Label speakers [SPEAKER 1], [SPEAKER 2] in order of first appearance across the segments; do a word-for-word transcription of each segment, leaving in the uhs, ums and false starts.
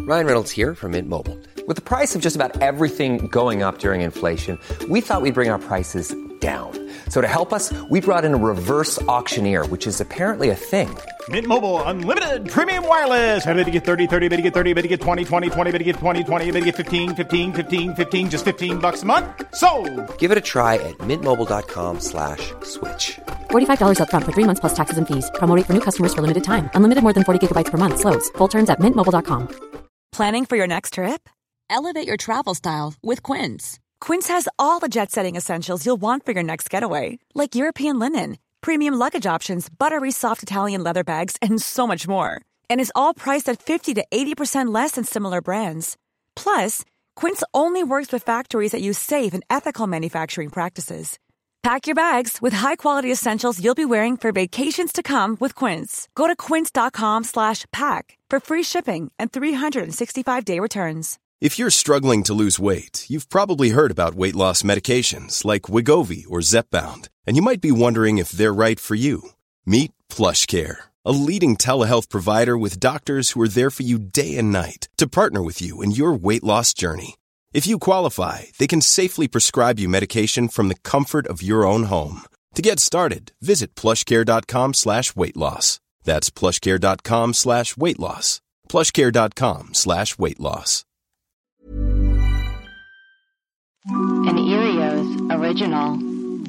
[SPEAKER 1] Ryan Reynolds here from Mint Mobile. With the price of just about everything going up during inflation, we thought we'd bring our prices down. So to help us, we brought in a reverse auctioneer, which is apparently a thing.
[SPEAKER 2] Mint Mobile Unlimited Premium Wireless. How to get thirty, thirty, how to get thirty, how to get twenty, twenty, twenty, how to get twenty, twenty, how to get fifteen, fifteen, fifteen, fifteen, just fifteen bucks a month? Sold!
[SPEAKER 1] Give it a try at mintmobile.com slash switch.
[SPEAKER 3] forty-five dollars up front for three months plus taxes and fees. Promo rate for new customers for limited time. Unlimited more than forty gigabytes per month. Slows full terms at mint mobile dot com.
[SPEAKER 4] Planning for your next trip? Elevate your travel style with Quince. Quince has all the jet-setting essentials you'll want for your next getaway, like European linen, premium luggage options, buttery soft Italian leather bags, and so much more. And is all priced at fifty to eighty percent less than similar brands. Plus, Quince only works with factories that use safe and ethical manufacturing practices. Pack your bags with high-quality essentials you'll be wearing for vacations to come with Quince. Go to quince.com slash pack for free shipping and three sixty-five day returns.
[SPEAKER 5] If you're struggling to lose weight, you've probably heard about weight loss medications like Wegovy or Zepbound, and you might be wondering if they're right for you. Meet PlushCare, a leading telehealth provider with doctors who are there for you day and night to partner with you in your weight loss journey. If you qualify, they can safely prescribe you medication from the comfort of your own home. To get started, visit plushcare.com slash weight loss. That's plushcare.com slash weight loss. plushcare.com slash weight loss.
[SPEAKER 6] An Erios original.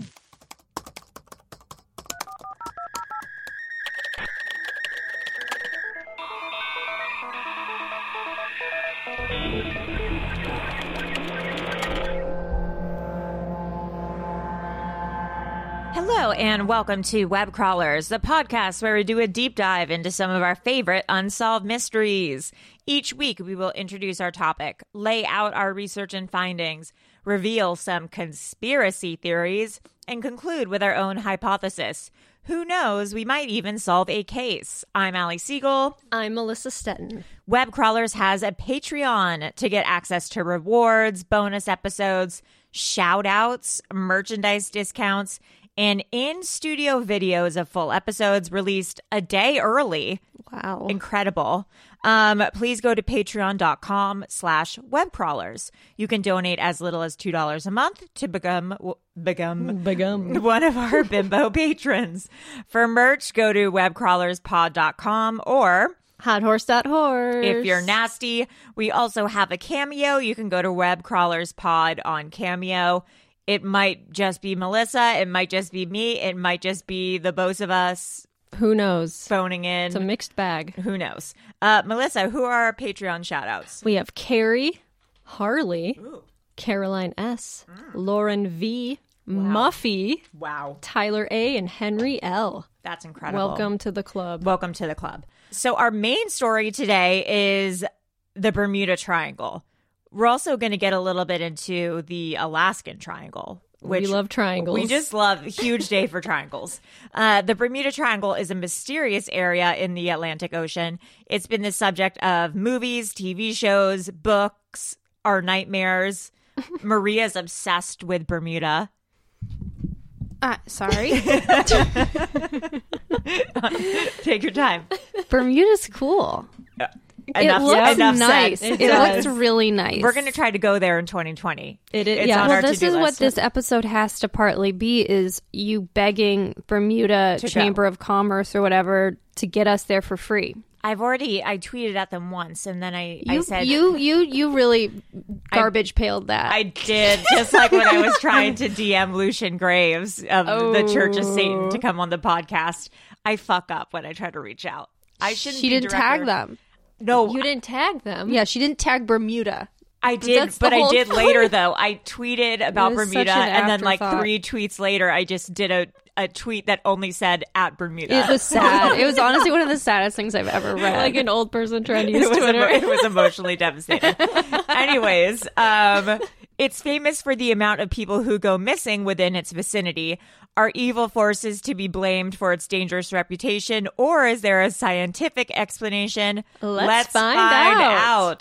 [SPEAKER 7] Hello and welcome to Web Crawlers, the podcast where we do a deep dive into some of our favorite unsolved mysteries. Each week we will introduce our topic, lay out our research and findings, reveal some conspiracy theories, and conclude with our own hypothesis. Who knows, we might even solve a case. I'm Allie Siegel.
[SPEAKER 8] I'm Melissa Stetton.
[SPEAKER 7] Web Crawlers has a Patreon to get access to rewards, bonus episodes, shout-outs, merchandise discounts, and in-studio videos of full episodes released a day early.
[SPEAKER 8] Wow.
[SPEAKER 7] Incredible. Um, please go to patreon.com slash webcrawlers. You can donate as little as two dollars a month to become, become,
[SPEAKER 8] become
[SPEAKER 7] one of our bimbo patrons. For merch, go to web crawlers pod dot com or
[SPEAKER 8] hot horse dot horse.
[SPEAKER 7] If you're nasty, we also have a Cameo. You can go to webcrawlerspod on Cameo. It might just be Melissa. It might just be me. It might just be the both of us.
[SPEAKER 8] Who knows?
[SPEAKER 7] Phoning in.
[SPEAKER 8] It's a mixed bag.
[SPEAKER 7] Who knows? Uh, Melissa, who are our Patreon shout-outs?
[SPEAKER 8] We have Carrie, Harley,
[SPEAKER 7] Ooh.
[SPEAKER 8] Caroline S., mm. Lauren V.,
[SPEAKER 7] Wow.
[SPEAKER 8] Muffy,
[SPEAKER 7] wow,
[SPEAKER 8] Tyler A., and Henry L.
[SPEAKER 7] That's incredible.
[SPEAKER 8] Welcome to the club.
[SPEAKER 7] Welcome to the club. So our main story today is the Bermuda Triangle. We're also going to get a little bit into the Alaskan Triangle. Which
[SPEAKER 8] we love triangles.
[SPEAKER 7] We just love a huge day for triangles. Uh, the Bermuda Triangle is a mysterious area in the Atlantic Ocean. It's been the subject of movies, T V shows, books, our nightmares. Maria's obsessed with Bermuda.
[SPEAKER 9] Uh, sorry.
[SPEAKER 7] Take your time.
[SPEAKER 9] Bermuda's cool.
[SPEAKER 7] Yeah.
[SPEAKER 9] It
[SPEAKER 7] Enough,
[SPEAKER 9] looks
[SPEAKER 7] enough
[SPEAKER 9] nice.
[SPEAKER 7] Said.
[SPEAKER 9] It, it looks really nice.
[SPEAKER 7] We're going to try to go there in twenty twenty.
[SPEAKER 8] It is.
[SPEAKER 7] It's
[SPEAKER 8] Yeah.
[SPEAKER 7] on
[SPEAKER 9] well,
[SPEAKER 7] our
[SPEAKER 9] this
[SPEAKER 7] to-do
[SPEAKER 9] is what
[SPEAKER 7] list.
[SPEAKER 9] this episode has to partly be: is you begging Bermuda
[SPEAKER 7] To
[SPEAKER 9] Chamber
[SPEAKER 7] go.
[SPEAKER 9] of Commerce or whatever to get us there for free.
[SPEAKER 7] I've already I tweeted at them once, and then I,
[SPEAKER 9] You,
[SPEAKER 7] I said
[SPEAKER 9] you, you, you really garbage pailed that.
[SPEAKER 7] I did, just like when I was trying to D M Lucian Graves of
[SPEAKER 9] Oh.
[SPEAKER 7] the Church of Satan to come on the podcast. I fuck up when I try to reach out. I shouldn't.
[SPEAKER 9] She
[SPEAKER 7] be
[SPEAKER 9] didn't
[SPEAKER 7] director.
[SPEAKER 9] tag them.
[SPEAKER 7] No,
[SPEAKER 8] You didn't tag them.
[SPEAKER 9] Yeah, she didn't tag Bermuda.
[SPEAKER 7] I did,
[SPEAKER 9] that's the
[SPEAKER 7] but I
[SPEAKER 9] whole
[SPEAKER 7] did
[SPEAKER 9] point.
[SPEAKER 7] later though. I tweeted about
[SPEAKER 9] was
[SPEAKER 7] Bermuda,
[SPEAKER 9] such an
[SPEAKER 7] and then like
[SPEAKER 9] afterthought.
[SPEAKER 7] three tweets later, I just did a, a tweet that only said at Bermuda.
[SPEAKER 9] It was sad. It was honestly one of the saddest things I've ever read.
[SPEAKER 8] Like an old person trying to use
[SPEAKER 7] it was,
[SPEAKER 8] Twitter.
[SPEAKER 7] emo- it was emotionally devastating. Anyways, um, it's famous for the amount of people who go missing within its vicinity. Are evil forces to be blamed for its dangerous reputation, or is there a scientific explanation?
[SPEAKER 8] Let's find
[SPEAKER 7] find
[SPEAKER 8] out.
[SPEAKER 7] out.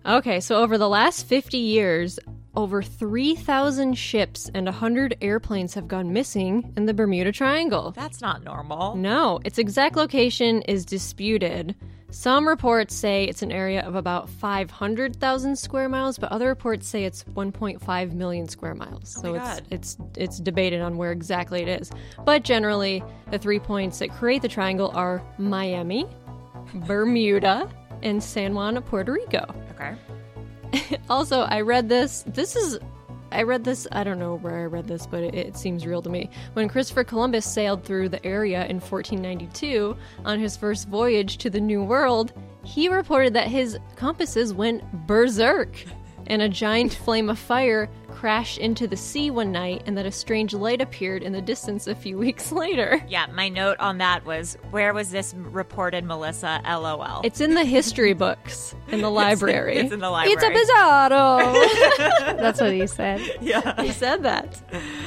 [SPEAKER 9] Okay, so over the last fifty years, over three thousand ships and one hundred airplanes have gone missing in the Bermuda Triangle.
[SPEAKER 7] That's not normal.
[SPEAKER 9] No, its exact location is disputed. Some reports say it's an area of about five hundred thousand square miles, but other reports say it's one point five million square miles. So
[SPEAKER 7] Oh my
[SPEAKER 9] it's
[SPEAKER 7] God.
[SPEAKER 9] it's it's debated on where exactly it is. But generally, the three points that create the triangle are Miami, Bermuda, and San Juan, Puerto Rico.
[SPEAKER 7] Okay.
[SPEAKER 9] Also, I read this. This is, I read this. I don't know where I read this, but it, it seems real to me. When Christopher Columbus sailed through the area in fourteen ninety-two on his first voyage to the New World, he reported that his compasses went berserk, and a giant flame of fire crashed into the sea one night, and that a strange light appeared in the distance a few weeks later.
[SPEAKER 7] Yeah, my note on that was, where was this reported, Melissa? LOL.
[SPEAKER 9] It's in the history books in the library.
[SPEAKER 7] It's in the library.
[SPEAKER 9] It's a bizarro. That's what he said.
[SPEAKER 7] Yeah.
[SPEAKER 9] He said that.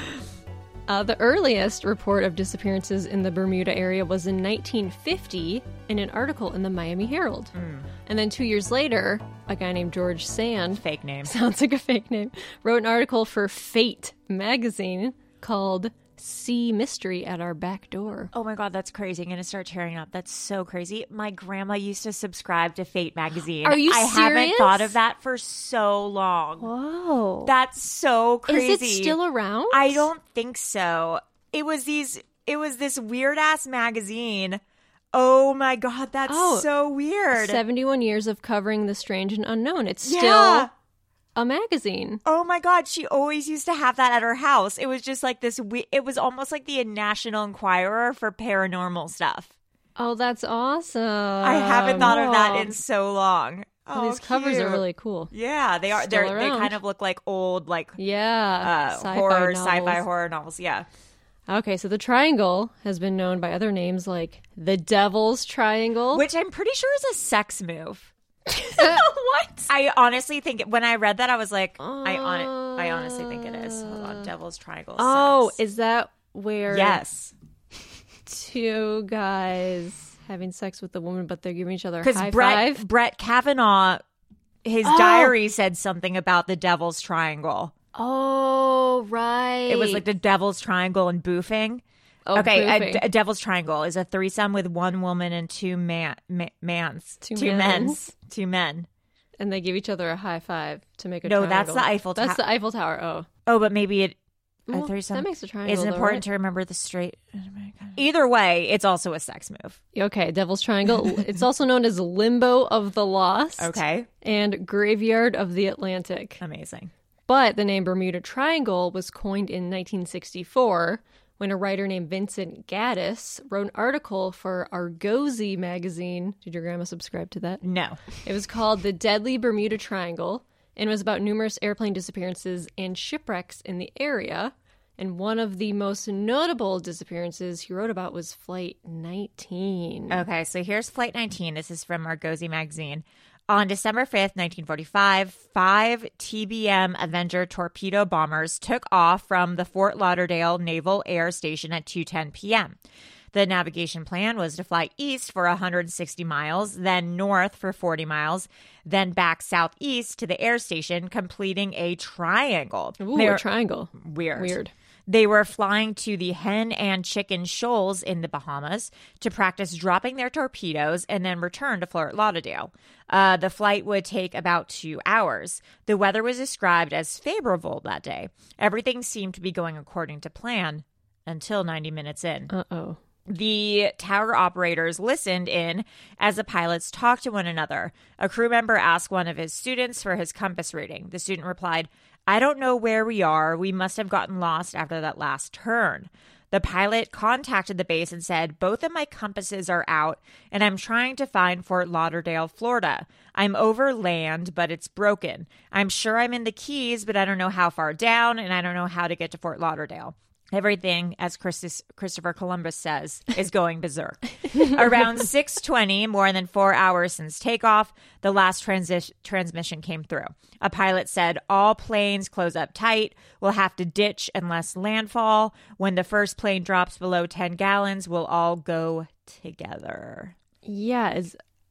[SPEAKER 9] Uh, the earliest report of disappearances in the Bermuda area was in nineteen fifty in an article in the Miami Herald.
[SPEAKER 7] Mm.
[SPEAKER 9] And then two years later, a guy named George Sand,
[SPEAKER 7] Fake name.
[SPEAKER 9] sounds like a fake name, wrote an article for Fate magazine called Sea Mystery at Our Back Door.
[SPEAKER 7] Oh my God, that's crazy. I'm going to start tearing up. That's so crazy. My grandma used to subscribe to Fate magazine.
[SPEAKER 9] Are you
[SPEAKER 7] I haven't
[SPEAKER 9] serious?
[SPEAKER 7] thought of that for so long.
[SPEAKER 9] Whoa.
[SPEAKER 7] That's so crazy.
[SPEAKER 9] Is it still around?
[SPEAKER 7] I don't think so. It was these it was this weird ass magazine. Oh my God, that's
[SPEAKER 9] Oh,
[SPEAKER 7] so weird.
[SPEAKER 9] seventy-one years of covering the strange and unknown. It's
[SPEAKER 7] Yeah.
[SPEAKER 9] still a magazine.
[SPEAKER 7] Oh my God, she always used to have that at her house. It was just like this, we- it was almost like the National Enquirer for paranormal stuff.
[SPEAKER 9] Oh, that's awesome.
[SPEAKER 7] I haven't thought of that in so long.
[SPEAKER 9] Oh,
[SPEAKER 7] Oh,
[SPEAKER 9] these covers
[SPEAKER 7] cute.
[SPEAKER 9] are really cool.
[SPEAKER 7] Yeah, they are.
[SPEAKER 9] Still
[SPEAKER 7] They're, they
[SPEAKER 9] around.
[SPEAKER 7] kind of look like old, like
[SPEAKER 9] Yeah.
[SPEAKER 7] uh,
[SPEAKER 9] sci-fi
[SPEAKER 7] horror,
[SPEAKER 9] novels.
[SPEAKER 7] sci-fi horror novels. Yeah.
[SPEAKER 9] Okay, so the triangle has been known by other names like the Devil's Triangle.
[SPEAKER 7] Which I'm pretty sure is a sex move.
[SPEAKER 9] what?
[SPEAKER 7] I honestly think when I read that, I was like, I on I honestly think it is. Hold on, Devil's Triangle.
[SPEAKER 9] Oh,
[SPEAKER 7] sex.
[SPEAKER 9] is that where
[SPEAKER 7] yes,
[SPEAKER 9] two guys having sex with the woman, but they're giving each other a
[SPEAKER 7] because
[SPEAKER 9] high
[SPEAKER 7] Brett
[SPEAKER 9] five?
[SPEAKER 7] Brett Kavanaugh, his
[SPEAKER 9] Oh.
[SPEAKER 7] diary said something about the Devil's Triangle.
[SPEAKER 9] Oh, right.
[SPEAKER 7] It was like the Devil's Triangle and boofing.
[SPEAKER 9] Oh,
[SPEAKER 7] okay, a,
[SPEAKER 9] boofing.
[SPEAKER 7] a Devil's Triangle is a threesome with one woman and two man, ma- mans,
[SPEAKER 9] Two
[SPEAKER 7] two
[SPEAKER 9] mans.
[SPEAKER 7] men's, two men.
[SPEAKER 9] And they give each other a high five to make a
[SPEAKER 7] No,
[SPEAKER 9] triangle.
[SPEAKER 7] that's the Eiffel Tower.
[SPEAKER 9] That's the Eiffel Tower. Oh.
[SPEAKER 7] Oh, but maybe it a
[SPEAKER 9] Well,
[SPEAKER 7] threesome.
[SPEAKER 9] that makes a triangle,
[SPEAKER 7] It's
[SPEAKER 9] though,
[SPEAKER 7] important
[SPEAKER 9] right?
[SPEAKER 7] to remember the straight. Either way, it's also a sex move.
[SPEAKER 9] Okay, Devil's Triangle. It's also known as Limbo of the Lost.
[SPEAKER 7] Okay,
[SPEAKER 9] And Graveyard of the Atlantic.
[SPEAKER 7] amazing.
[SPEAKER 9] But the name Bermuda Triangle was coined in nineteen sixty-four when a writer named Vincent Gaddis wrote an article for Argosy magazine. Did your grandma subscribe to that?
[SPEAKER 7] No.
[SPEAKER 9] It was called The Deadly Bermuda Triangle, and it was about numerous airplane disappearances and shipwrecks in the area. And one of the most notable disappearances he wrote about was Flight nineteen.
[SPEAKER 7] Okay, so here's Flight nineteen. This is from Argosy magazine. On December fifth, nineteen forty-five, five T B M Avenger torpedo bombers took off from the Fort Lauderdale Naval Air Station at two ten p.m. The navigation plan was to fly east for one hundred sixty miles, then north for forty miles, then back southeast to the air station, completing a triangle.
[SPEAKER 9] Ooh,
[SPEAKER 7] They
[SPEAKER 9] a
[SPEAKER 7] were-
[SPEAKER 9] triangle.
[SPEAKER 7] Weird.
[SPEAKER 9] Weird.
[SPEAKER 7] They were flying to the Hen and Chicken Shoals in the Bahamas to practice dropping their torpedoes and then return to Fort Lauderdale. Uh, the flight would take about two hours. The weather was described as favorable that day. Everything seemed to be going according to plan until ninety minutes in.
[SPEAKER 9] Uh-oh.
[SPEAKER 7] The tower operators listened in as the pilots talked to one another. A crew member asked one of his students for his compass reading. The student replied, "I don't know where we are. We must have gotten lost after that last turn." The pilot contacted the base and said, "Both of my compasses are out, and I'm trying to find Fort Lauderdale, Florida. I'm over land, but it's broken. I'm sure I'm in the Keys, but I don't know how far down, and I don't know how to get to Fort Lauderdale." Everything, as Christus, Christopher Columbus says, is going berserk. Around six twenty, more than four hours since takeoff, the last transi- transmission came through. A pilot said, "All planes close up tight. We'll have to ditch unless landfall. When the first plane drops below ten gallons, we'll all go together."
[SPEAKER 9] Yeah, is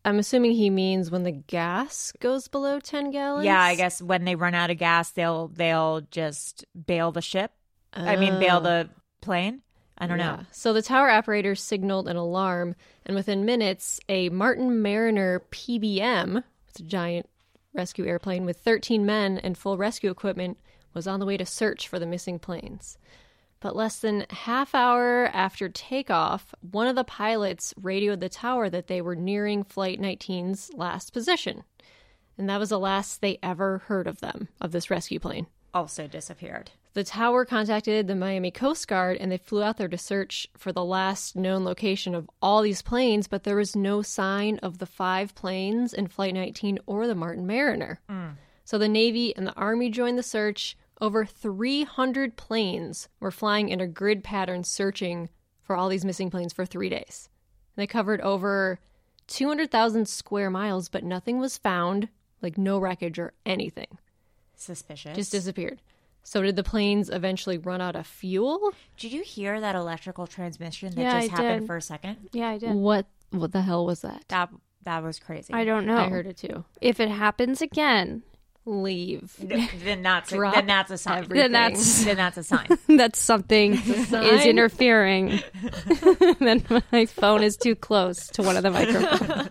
[SPEAKER 9] I'm assuming he means when the gas goes below ten gallons.
[SPEAKER 7] Yeah, I guess when they run out of gas, they'll they'll just bail the ship.
[SPEAKER 9] Oh.
[SPEAKER 7] I mean, bail the plane. I don't
[SPEAKER 9] Yeah.
[SPEAKER 7] know.
[SPEAKER 9] So the tower operator signaled an alarm, and within minutes, a Martin Mariner P B M, it's a giant rescue airplane with thirteen men and full rescue equipment, was on the way to search for the missing planes. But less than half hour after takeoff, one of the pilots radioed the tower that they were nearing Flight nineteen's last position. And that was the last they ever heard of them, of this rescue plane.
[SPEAKER 7] Also disappeared.
[SPEAKER 9] The tower contacted the Miami Coast Guard, and they flew out there to search for the last known location of all these planes, but there was no sign of the five planes in Flight nineteen or the Martin Mariner.
[SPEAKER 7] Mm.
[SPEAKER 9] So the Navy and the Army joined the search. Over three hundred planes were flying in a grid pattern searching for all these missing planes for three days. They covered over two hundred thousand square miles, but nothing was found, like no wreckage or anything.
[SPEAKER 7] Suspicious.
[SPEAKER 9] Just disappeared. So did the planes eventually run out of fuel?
[SPEAKER 7] Did you hear that electrical transmission that
[SPEAKER 8] Yeah,
[SPEAKER 7] just
[SPEAKER 8] I
[SPEAKER 7] happened
[SPEAKER 8] did.
[SPEAKER 7] for a second?
[SPEAKER 8] Yeah, I did.
[SPEAKER 9] What what the hell was that?
[SPEAKER 7] That that was crazy.
[SPEAKER 8] I don't know.
[SPEAKER 9] I heard it too.
[SPEAKER 8] If it happens again,
[SPEAKER 9] Leave.
[SPEAKER 7] Then that's a,
[SPEAKER 9] Drop
[SPEAKER 7] then that's a sign.
[SPEAKER 9] everything.
[SPEAKER 8] then that's
[SPEAKER 7] Then that's a sign.
[SPEAKER 8] that's something
[SPEAKER 9] sign.
[SPEAKER 8] is interfering. Then my phone is too close to one of the microphones.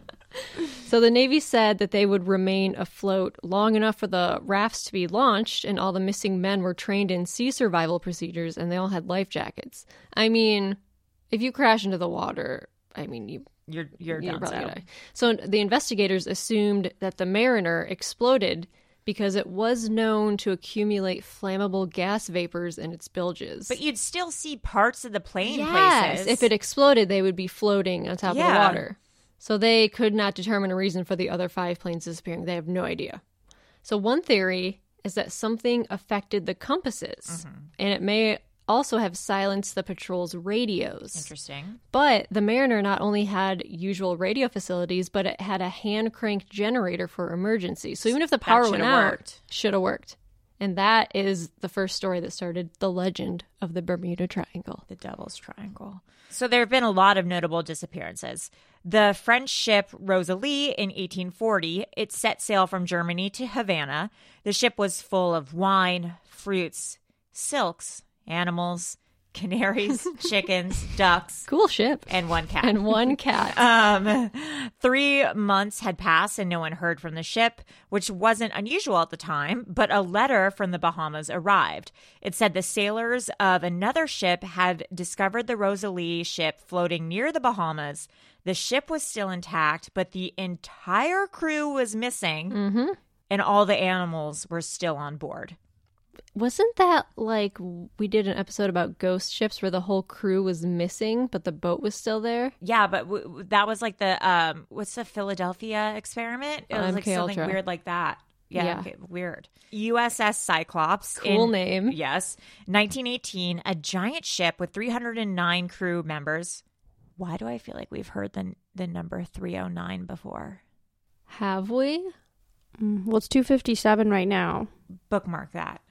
[SPEAKER 9] So the Navy said that they would remain afloat long enough for the rafts to be launched, and all the missing men were trained in sea survival procedures, and they all had life jackets. I mean, if you crash into the water, I mean, you
[SPEAKER 7] You're you're,
[SPEAKER 9] you're
[SPEAKER 7] done.
[SPEAKER 9] probably
[SPEAKER 7] So.
[SPEAKER 9] gonna die. So the investigators assumed that the Mariner exploded because it was known to accumulate flammable gas vapors in its bilges.
[SPEAKER 7] But you'd still see parts of the plane
[SPEAKER 9] yes,
[SPEAKER 7] places.
[SPEAKER 9] if it exploded, they would be floating on top of the
[SPEAKER 7] Yeah.
[SPEAKER 9] water. So they could not determine a reason for the other five planes disappearing. They have no idea. So one theory is that something affected the compasses,
[SPEAKER 7] Mm-hmm.
[SPEAKER 9] and it may also have silenced the patrol's radios.
[SPEAKER 7] Interesting.
[SPEAKER 9] But the Mariner not only had usual radio facilities, but it had a hand crank generator for emergencies. So even if the
[SPEAKER 7] That
[SPEAKER 9] power
[SPEAKER 7] shoulda
[SPEAKER 9] went out,
[SPEAKER 7] worked.
[SPEAKER 9] should have worked. And that is the first story that started the legend of the Bermuda Triangle.
[SPEAKER 7] The Devil's Triangle. So there have been a lot of notable disappearances. The French ship Rosalie in eighteen forty, it set sail from Germany to Havana. The ship was full of wine, fruits, silks, animals, canaries, chickens, ducks,
[SPEAKER 9] Cool ship.
[SPEAKER 7] and one cat.
[SPEAKER 9] And one cat.
[SPEAKER 7] Um, three months had passed and no one heard from the ship, which wasn't unusual at the time, but a letter from the Bahamas arrived. It said the sailors of another ship had discovered the Rosalie ship floating near the Bahamas. The ship was still intact, but the entire crew was missing,
[SPEAKER 9] Mm-hmm.
[SPEAKER 7] and all the animals were still on board.
[SPEAKER 9] Wasn't that like we did an episode about ghost ships where the whole crew was missing, but the boat was still there?
[SPEAKER 7] Yeah, but w- w- that was like the um, what's the Philadelphia experiment? It was
[SPEAKER 9] M
[SPEAKER 7] like
[SPEAKER 9] K
[SPEAKER 7] something
[SPEAKER 9] Ultra.
[SPEAKER 7] weird like that. Yeah,
[SPEAKER 9] Yeah.
[SPEAKER 7] okay, weird. U S S Cyclops.
[SPEAKER 9] Cool
[SPEAKER 7] in-
[SPEAKER 9] name.
[SPEAKER 7] Yes, nineteen eighteen, a giant ship with three hundred nine crew members. Why do I feel like we've heard the the number three oh nine before?
[SPEAKER 9] Have we?
[SPEAKER 8] Mm, well, it's two fifty-seven right now.
[SPEAKER 7] Bookmark that.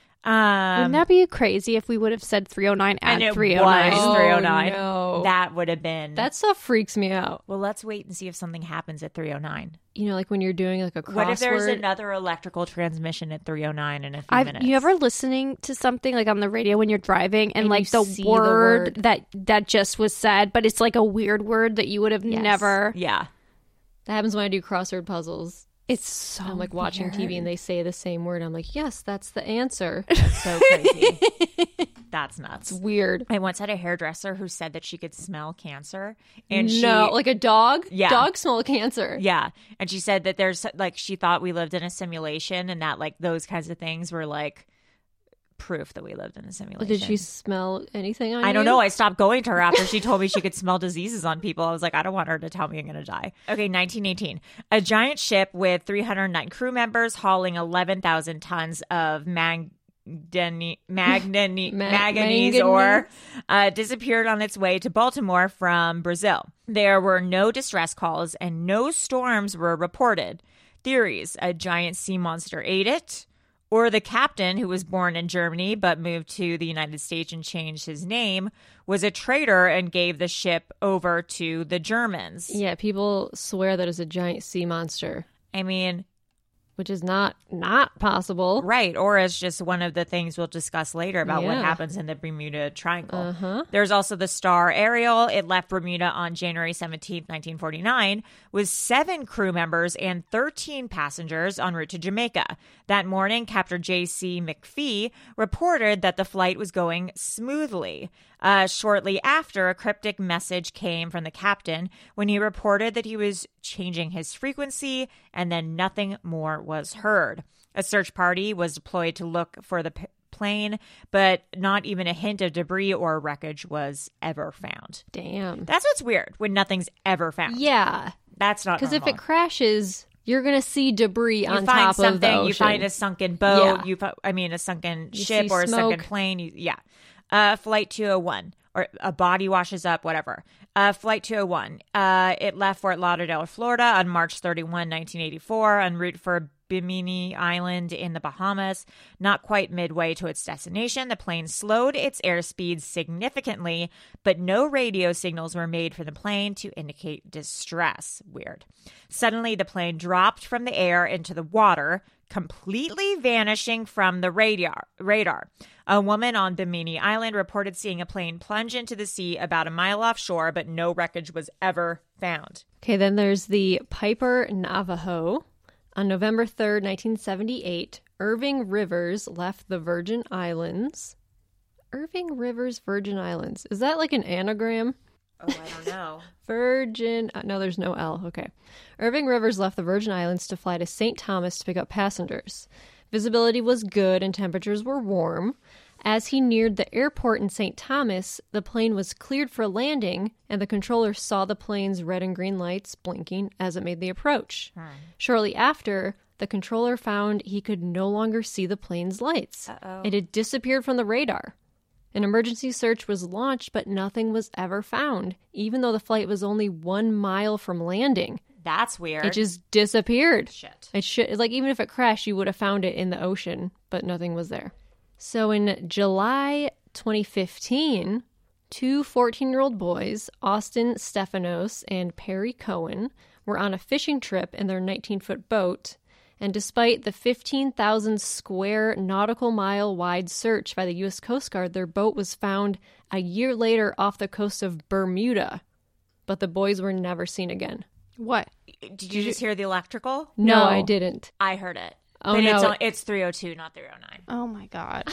[SPEAKER 7] Um,
[SPEAKER 8] Wouldn't that be crazy if we would have said three oh nine
[SPEAKER 7] and
[SPEAKER 8] and
[SPEAKER 7] it
[SPEAKER 8] three oh nine?
[SPEAKER 7] was
[SPEAKER 9] Oh,
[SPEAKER 7] three oh nine.
[SPEAKER 9] no.
[SPEAKER 7] That would have been.
[SPEAKER 9] That stuff freaks me out.
[SPEAKER 7] Well, let's wait and see if something happens at three oh nine.
[SPEAKER 9] You know, like when you're doing like a crossword.
[SPEAKER 7] What if there's another electrical transmission at three oh nine in a few
[SPEAKER 8] I've,
[SPEAKER 7] minutes?
[SPEAKER 8] you ever listening to something like on the radio when you're driving and,
[SPEAKER 9] And
[SPEAKER 8] like
[SPEAKER 9] you
[SPEAKER 8] the
[SPEAKER 9] see the
[SPEAKER 8] word,
[SPEAKER 9] word.
[SPEAKER 8] that that just was said, but it's like a weird word that you would have
[SPEAKER 9] Yes.
[SPEAKER 8] never.
[SPEAKER 7] Yeah.
[SPEAKER 9] That happens when I do crossword puzzles.
[SPEAKER 8] It's so
[SPEAKER 9] I'm like watching T V and they say the same word. I'm like, yes, that's the answer.
[SPEAKER 7] So crazy. That's nuts.
[SPEAKER 9] It's weird.
[SPEAKER 7] I once had a hairdresser who said that she could smell cancer. And she,
[SPEAKER 9] no, like a dog?
[SPEAKER 7] Yeah.
[SPEAKER 9] Dogs smell cancer.
[SPEAKER 7] yeah. And she said that there's like, she thought we lived in a simulation and that like those kinds of things were like proof that we lived in a simulation.
[SPEAKER 9] Did she smell anything on
[SPEAKER 7] I don't
[SPEAKER 9] you?
[SPEAKER 7] know. I stopped going to her after she told me she could smell diseases on people. I was like, I don't want her to tell me I'm going to die. Okay, nineteen eighteen. A giant ship with three hundred nine crew members hauling eleven thousand tons of manganese, manganese,
[SPEAKER 9] Ma-
[SPEAKER 7] manganese
[SPEAKER 9] manganese?
[SPEAKER 7] ore uh, disappeared on its way to Baltimore from Brazil. There were no distress calls and no storms were reported. Theories: a giant sea monster ate it, Or the captain, who was born in Germany but moved to the United States and changed his name, was a traitor and gave the ship over to the Germans.
[SPEAKER 9] Yeah, people swear that it's a giant sea monster.
[SPEAKER 7] I mean...
[SPEAKER 9] Which is not not possible.
[SPEAKER 7] Right, or as just one of the things we'll discuss later about
[SPEAKER 9] yeah.
[SPEAKER 7] what happens in the Bermuda Triangle.
[SPEAKER 9] Uh-huh.
[SPEAKER 7] There's also the Star Ariel. It left Bermuda on January seventeenth, nineteen forty-nine, with seven crew members and thirteen passengers en route to Jamaica. That morning, Captain J C McPhee reported that the flight was going smoothly. Uh, shortly after, a cryptic message came from the captain when he reported that he was changing his frequency, and then nothing more was heard. A search party was deployed to look for the p- plane, but not even a hint of debris or wreckage was ever found.
[SPEAKER 9] Damn.
[SPEAKER 7] That's what's weird, when nothing's ever found.
[SPEAKER 9] Yeah.
[SPEAKER 7] That's not
[SPEAKER 9] Because
[SPEAKER 7] normal.
[SPEAKER 9] if it crashes, you're going to see debris
[SPEAKER 7] you
[SPEAKER 9] on
[SPEAKER 7] find
[SPEAKER 9] top
[SPEAKER 7] something,
[SPEAKER 9] of the ocean.
[SPEAKER 7] You find a sunken boat,
[SPEAKER 9] Yeah.
[SPEAKER 7] you fi- I mean, a sunken
[SPEAKER 9] You
[SPEAKER 7] ship
[SPEAKER 9] see
[SPEAKER 7] or a sunken
[SPEAKER 9] smoke.
[SPEAKER 7] plane. You, yeah. Uh, Flight two oh one, or a body washes up, whatever. Uh, Flight two oh one, uh, it left Fort Lauderdale, Florida on March thirty-first, nineteen eighty-four, en route for Bimini Island in the Bahamas. Not quite midway to its destination, the plane slowed its airspeed significantly, but no radio signals were made for the plane to indicate distress. Weird. Suddenly, the plane dropped from the air into the water, completely vanishing from the radar. radar. A woman on Bimini Island reported seeing a plane plunge into the sea about a mile offshore, but no wreckage was ever found.
[SPEAKER 9] Okay, then there's the Piper Navajo. On November third, nineteen seventy-eight, Irving Rivers left the Virgin Islands. Irving Rivers, Virgin Islands. Is that like an anagram?
[SPEAKER 7] Oh, I don't know.
[SPEAKER 9] Virgin... Uh, no, there's no L. Okay. Irving Rivers left the Virgin Islands to fly to Saint Thomas to pick up passengers. Visibility was good and temperatures were warm. As he neared the airport in Saint Thomas, the plane was cleared for landing, and the controller saw the plane's red and green lights blinking as it made the approach. Hmm. Shortly after, the controller found he could no longer see the plane's lights.
[SPEAKER 7] Uh-oh.
[SPEAKER 9] It had disappeared from the radar. An emergency search was launched, but nothing was ever found, even though the flight was only one mile from landing.
[SPEAKER 7] That's weird.
[SPEAKER 9] It just disappeared.
[SPEAKER 7] Shit.
[SPEAKER 9] It should, like, even if it crashed, you would have found it in the ocean, but nothing was there. So in July twenty fifteen, two fourteen-year-old boys, Austin Stephanos and Perry Cohen, were on a fishing trip in their nineteen-foot boat, and despite the fifteen thousand square nautical mile wide search by the U S Coast Guard, their boat was found a year later off the coast of Bermuda, but the boys were never seen again. What?
[SPEAKER 7] Did you just hear the electrical?
[SPEAKER 9] No,
[SPEAKER 8] No.
[SPEAKER 9] I didn't.
[SPEAKER 7] I heard it.
[SPEAKER 9] Oh,
[SPEAKER 7] but
[SPEAKER 9] no.
[SPEAKER 7] It's, on, it's three oh two, not three oh nine.
[SPEAKER 8] Oh my God.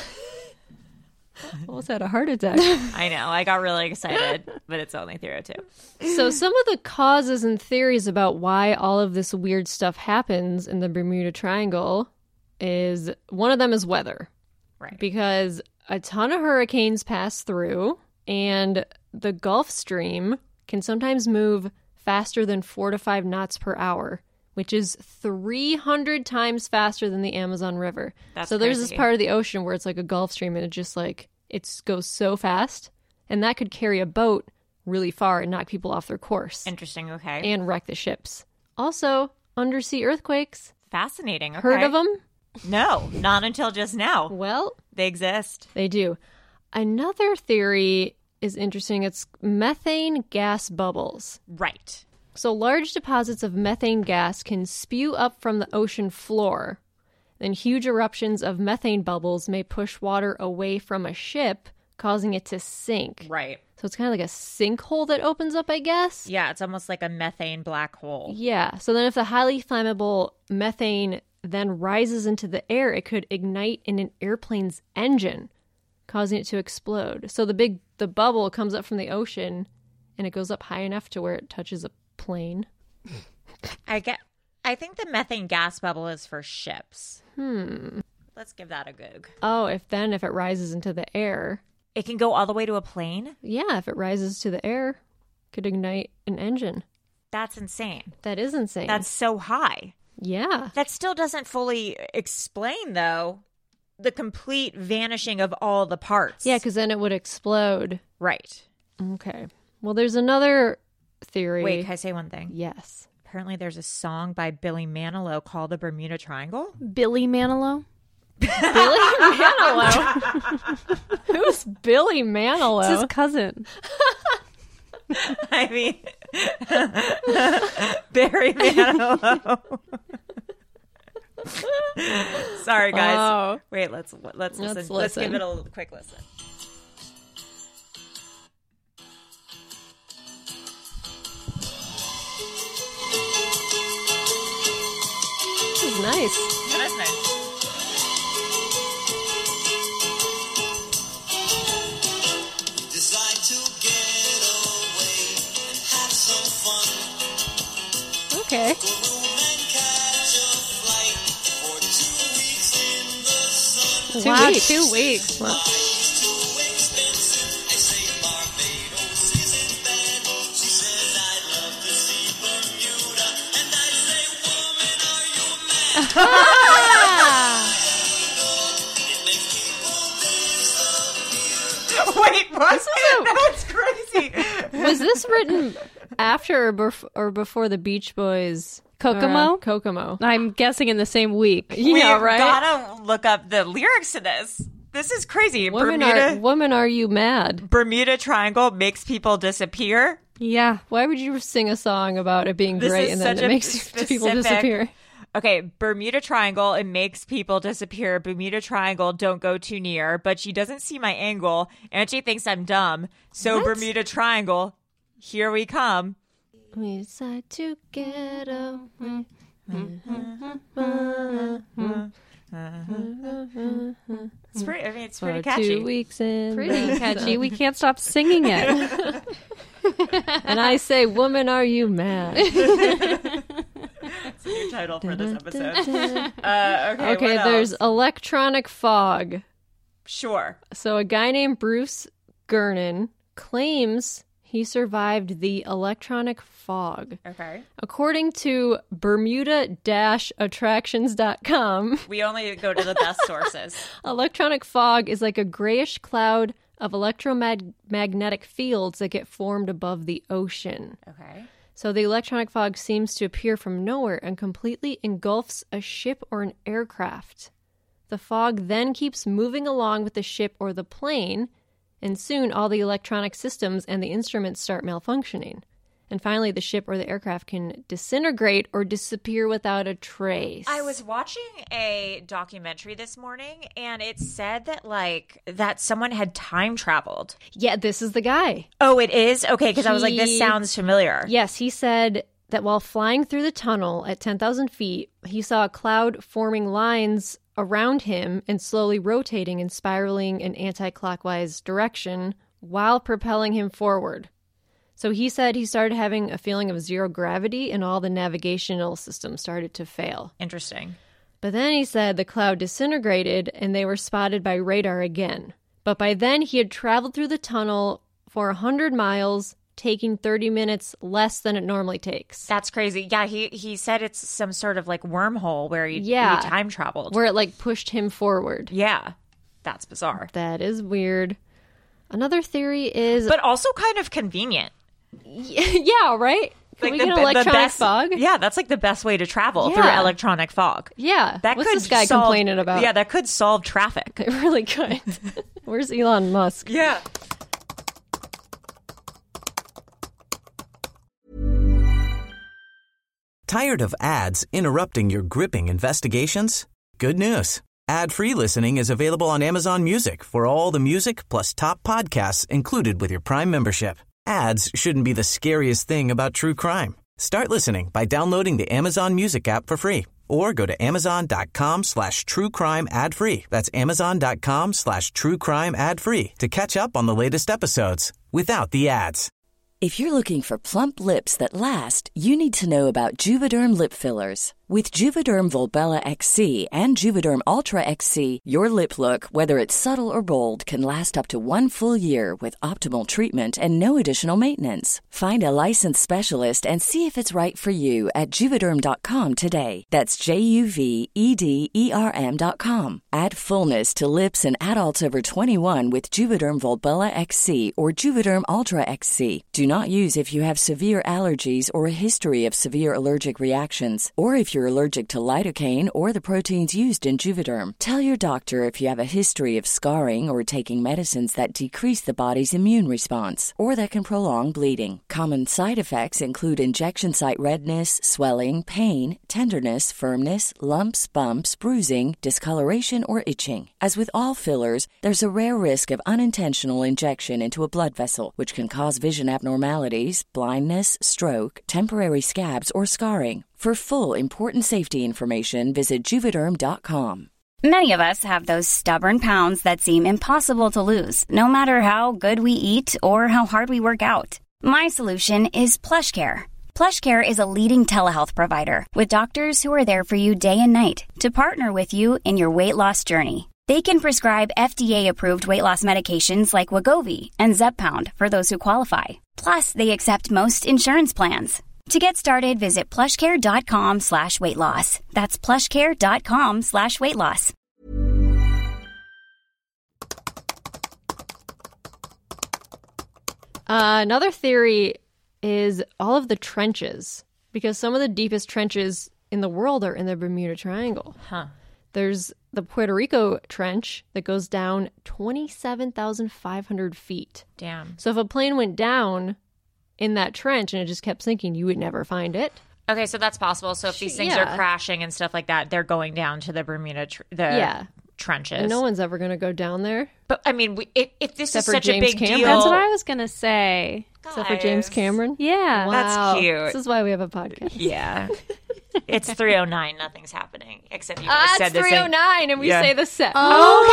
[SPEAKER 9] Almost had a heart attack.
[SPEAKER 7] I know. I got really excited, but it's only three oh two.
[SPEAKER 9] So some of the causes and theories about why all of this weird stuff happens in the Bermuda Triangle is, one of them is weather.
[SPEAKER 7] Right.
[SPEAKER 9] Because a ton of hurricanes pass through, and the Gulf Stream can sometimes move faster than four to five knots per hour, which is three hundred times faster than the Amazon River.
[SPEAKER 7] That's
[SPEAKER 9] so there's
[SPEAKER 7] crazy.
[SPEAKER 9] this part of the ocean where it's like a Gulf Stream, and it just like, it goes so fast, and that could carry a boat really far and knock people off their course.
[SPEAKER 7] Interesting. Okay.
[SPEAKER 9] And wreck the ships. Also, undersea earthquakes.
[SPEAKER 7] Fascinating. Okay.
[SPEAKER 9] Heard of them?
[SPEAKER 7] No, not until just now.
[SPEAKER 9] Well,
[SPEAKER 7] They exist.
[SPEAKER 9] they do. Another theory is interesting. It's methane gas bubbles.
[SPEAKER 7] Right.
[SPEAKER 9] So large deposits of methane gas can spew up from the ocean floor. Then huge eruptions of methane bubbles may push water away from a ship, causing it to sink.
[SPEAKER 7] Right.
[SPEAKER 9] So it's kind of like a sinkhole that opens up, I guess?
[SPEAKER 7] Yeah, it's almost like a methane black hole.
[SPEAKER 9] Yeah. So then if the highly flammable methane then rises into the air, it could ignite in an airplane's engine, causing it to explode. So the big the bubble comes up from the ocean, and it goes up high enough to where it touches a plane.
[SPEAKER 7] I get. I think the methane gas bubble is for ships.
[SPEAKER 9] Hmm.
[SPEAKER 7] Let's give that a goog.
[SPEAKER 9] Oh, if then if it rises into the air,
[SPEAKER 7] It can go all the way to a plane?
[SPEAKER 9] yeah, if it rises to the air, could ignite an engine.
[SPEAKER 7] That's insane.
[SPEAKER 9] That is insane.
[SPEAKER 7] That's so high.
[SPEAKER 9] yeah.
[SPEAKER 7] That still doesn't fully explain, though, the complete vanishing of all the parts.
[SPEAKER 9] Yeah, because then it would explode.
[SPEAKER 7] Right.
[SPEAKER 9] Okay. Well, there's another theory.
[SPEAKER 7] Wait, can I say one thing?
[SPEAKER 9] Yes.
[SPEAKER 7] Apparently there's a song by Billy Manilow called The Bermuda Triangle.
[SPEAKER 8] Billy Manilow?
[SPEAKER 9] Billy Manilow? Who's Billy Manilow?
[SPEAKER 8] It's his cousin.
[SPEAKER 7] I mean, Barry Manilow. Sorry, guys.
[SPEAKER 9] Oh.
[SPEAKER 7] Wait, let's let's listen.
[SPEAKER 9] Let's
[SPEAKER 7] Let's give
[SPEAKER 9] listen.
[SPEAKER 7] it a little quick listen.
[SPEAKER 9] This is nice.
[SPEAKER 7] Yeah, that's nice.
[SPEAKER 10] Decide to get away and have some fun.
[SPEAKER 9] Okay.
[SPEAKER 10] Go room and catch a flight for two weeks in the sun.
[SPEAKER 9] Two
[SPEAKER 8] wow,
[SPEAKER 9] weeks.
[SPEAKER 8] two weeks.
[SPEAKER 9] Wow.
[SPEAKER 10] It's too expensive. I say Barbados isn't bad. She says I'd love to see Bermuda, and I say, woman, are you mad? It makes people disappear.
[SPEAKER 7] Wait, what? That's crazy.
[SPEAKER 9] Was this written after or, berf- or before the Beach Boys?
[SPEAKER 8] Kokomo?
[SPEAKER 9] Uh, Kokomo.
[SPEAKER 8] I'm guessing in the same week.
[SPEAKER 9] Yeah,
[SPEAKER 7] We've
[SPEAKER 9] right?
[SPEAKER 7] gotta look up the lyrics to this. This is crazy.
[SPEAKER 9] Woman
[SPEAKER 7] Bermuda,
[SPEAKER 9] are, woman, are you mad?
[SPEAKER 7] Bermuda Triangle makes people disappear.
[SPEAKER 8] Yeah.
[SPEAKER 9] Why would you sing a song about it being
[SPEAKER 7] This
[SPEAKER 9] great
[SPEAKER 7] is
[SPEAKER 9] and then
[SPEAKER 7] such
[SPEAKER 9] it
[SPEAKER 7] a
[SPEAKER 9] makes people
[SPEAKER 7] specific-
[SPEAKER 9] disappear?
[SPEAKER 7] Okay, Bermuda Triangle, it makes people disappear. Bermuda Triangle, don't go too near. But she doesn't see my angle, and she thinks I'm dumb. So
[SPEAKER 9] What?
[SPEAKER 7] Bermuda Triangle, here we come.
[SPEAKER 9] We decide to get away.
[SPEAKER 7] It's pretty. I mean, it's
[SPEAKER 9] For
[SPEAKER 7] pretty catchy.
[SPEAKER 9] two weeks in.
[SPEAKER 8] Pretty
[SPEAKER 9] the
[SPEAKER 8] catchy. We can't stop singing it.
[SPEAKER 9] And I say, woman, are you mad?
[SPEAKER 7] It's a new title for this episode. Uh, okay,
[SPEAKER 9] Okay,
[SPEAKER 7] what
[SPEAKER 9] there's
[SPEAKER 7] else?
[SPEAKER 9] electronic fog.
[SPEAKER 7] Sure.
[SPEAKER 9] So a guy named Bruce Gernon claims he survived the electronic fog.
[SPEAKER 7] Okay.
[SPEAKER 9] According to Bermuda Attractions dot com,
[SPEAKER 7] We only go to the best sources.
[SPEAKER 9] electronic fog is like a grayish cloud of electromagnetic fields that get formed above the ocean.
[SPEAKER 7] Okay.
[SPEAKER 9] So the electronic fog seems to appear from nowhere and completely engulfs a ship or an aircraft. The fog then keeps moving along with the ship or the plane, and soon all the electronic systems and the instruments start malfunctioning. And finally, the ship or the aircraft can disintegrate or disappear without a trace.
[SPEAKER 7] I was watching a documentary this morning, and it said that like that someone had time traveled.
[SPEAKER 9] Yeah, this is the guy.
[SPEAKER 7] Oh, it is? Okay, because I was like, this
[SPEAKER 9] He-
[SPEAKER 7] sounds familiar.
[SPEAKER 9] Yes, he said that while flying through the tunnel at ten thousand feet, he saw a cloud forming lines around him and slowly rotating and spiraling in anti-clockwise direction while propelling him forward. So he said he started having a feeling of zero gravity and all the navigational systems started to fail.
[SPEAKER 7] Interesting.
[SPEAKER 9] But then he said the cloud disintegrated and they were spotted by radar again. But by then he had traveled through the tunnel for one hundred miles, taking thirty minutes less than it normally takes.
[SPEAKER 7] That's crazy. Yeah, he he said it's some sort of like wormhole where he,
[SPEAKER 9] Yeah.
[SPEAKER 7] he time traveled.
[SPEAKER 9] Where it like pushed him forward.
[SPEAKER 7] Yeah, that's bizarre.
[SPEAKER 9] That is weird. Another theory is...
[SPEAKER 7] But also kind of convenient.
[SPEAKER 9] yeah, right? Can we
[SPEAKER 7] the,
[SPEAKER 9] get
[SPEAKER 7] the
[SPEAKER 9] electronic
[SPEAKER 7] best,
[SPEAKER 9] fog?
[SPEAKER 7] Yeah, that's like the best way to travel
[SPEAKER 9] Yeah.
[SPEAKER 7] through electronic fog.
[SPEAKER 9] Yeah.
[SPEAKER 7] That
[SPEAKER 9] What's
[SPEAKER 7] could
[SPEAKER 9] this guy
[SPEAKER 7] solve-
[SPEAKER 9] complaining about?
[SPEAKER 7] Yeah, that could solve traffic.
[SPEAKER 9] It really could. Where's Elon Musk?
[SPEAKER 7] Yeah.
[SPEAKER 11] Tired of ads interrupting your gripping investigations? Good news. Ad-free listening is available on Amazon Music for all the music plus top podcasts included with your Prime membership. Ads shouldn't be the scariest thing about true crime. Start listening by downloading the Amazon Music app for free or go to amazon.com slash true crime ad free. That's amazon.com slash true crime ad free to catch up on the latest episodes without the ads.
[SPEAKER 12] If you're looking for plump lips that last, you need to know about Juvederm lip fillers. With Juvederm Volbella X C and Juvederm Ultra X C, your lip look, whether it's subtle or bold, can last up to one full year with optimal treatment and no additional maintenance. Find a licensed specialist and see if it's right for you at Juvederm dot com today. That's J U V E D E R M dot com. Add fullness to lips in adults over twenty-one with Juvederm Volbella X C or Juvederm Ultra X C. Do not use if you have severe allergies or a history of severe allergic reactions, or if if you're allergic to lidocaine or the proteins used in Juvederm. Tell your doctor if you have a history of scarring or taking medicines that decrease the body's immune response or that can prolong bleeding. Common side effects include injection site redness, swelling, pain, tenderness, firmness, lumps, bumps, bruising, discoloration, or itching. As with all fillers, there's a rare risk of unintentional injection into a blood vessel, which can cause vision abnormalities, blindness, stroke, temporary scabs, or scarring. For full, important safety information, visit Juvederm dot com.
[SPEAKER 13] Many of us have those stubborn pounds that seem impossible to lose, no matter how good we eat or how hard we work out. My solution is PlushCare. PlushCare is a leading telehealth provider with doctors who are there for you day and night to partner with you in your weight loss journey. They can prescribe F D A-approved weight loss medications like Wegovy and Zepbound for those who qualify. Plus, they accept most insurance plans. To get started, visit plushcare.com slash weight loss. That's plushcare.com slash weight loss.
[SPEAKER 9] Uh, another theory is all of the trenches, because some of the deepest trenches in the world are in the Bermuda Triangle.
[SPEAKER 7] Huh.
[SPEAKER 9] There's the Puerto Rico Trench that goes down twenty-seven thousand five hundred feet.
[SPEAKER 7] Damn.
[SPEAKER 9] So if a plane went down in that trench and it just kept sinking, you would never find it.
[SPEAKER 7] Okay, so that's possible. So if these things
[SPEAKER 9] Yeah.
[SPEAKER 7] are crashing and stuff like that, they're going down to the Bermuda tr- the
[SPEAKER 9] Yeah.
[SPEAKER 7] trenches.
[SPEAKER 9] And no one's ever going to go down there.
[SPEAKER 7] But I mean, we, if, if this
[SPEAKER 9] Except
[SPEAKER 7] is
[SPEAKER 9] for
[SPEAKER 7] such
[SPEAKER 9] James
[SPEAKER 7] a big
[SPEAKER 9] Cameron.
[SPEAKER 7] deal,
[SPEAKER 8] That's what I was gonna say.
[SPEAKER 9] Except for James Cameron.
[SPEAKER 8] Yeah.
[SPEAKER 9] Wow.
[SPEAKER 7] That's cute.
[SPEAKER 9] This is why we have a podcast.
[SPEAKER 7] Yeah. It's three oh nine. Nothing's happening. Except you guys
[SPEAKER 9] Ah,
[SPEAKER 7] said
[SPEAKER 9] it's
[SPEAKER 7] the same.
[SPEAKER 9] three oh nine, and we
[SPEAKER 7] Yeah.
[SPEAKER 9] say the set.
[SPEAKER 8] Oh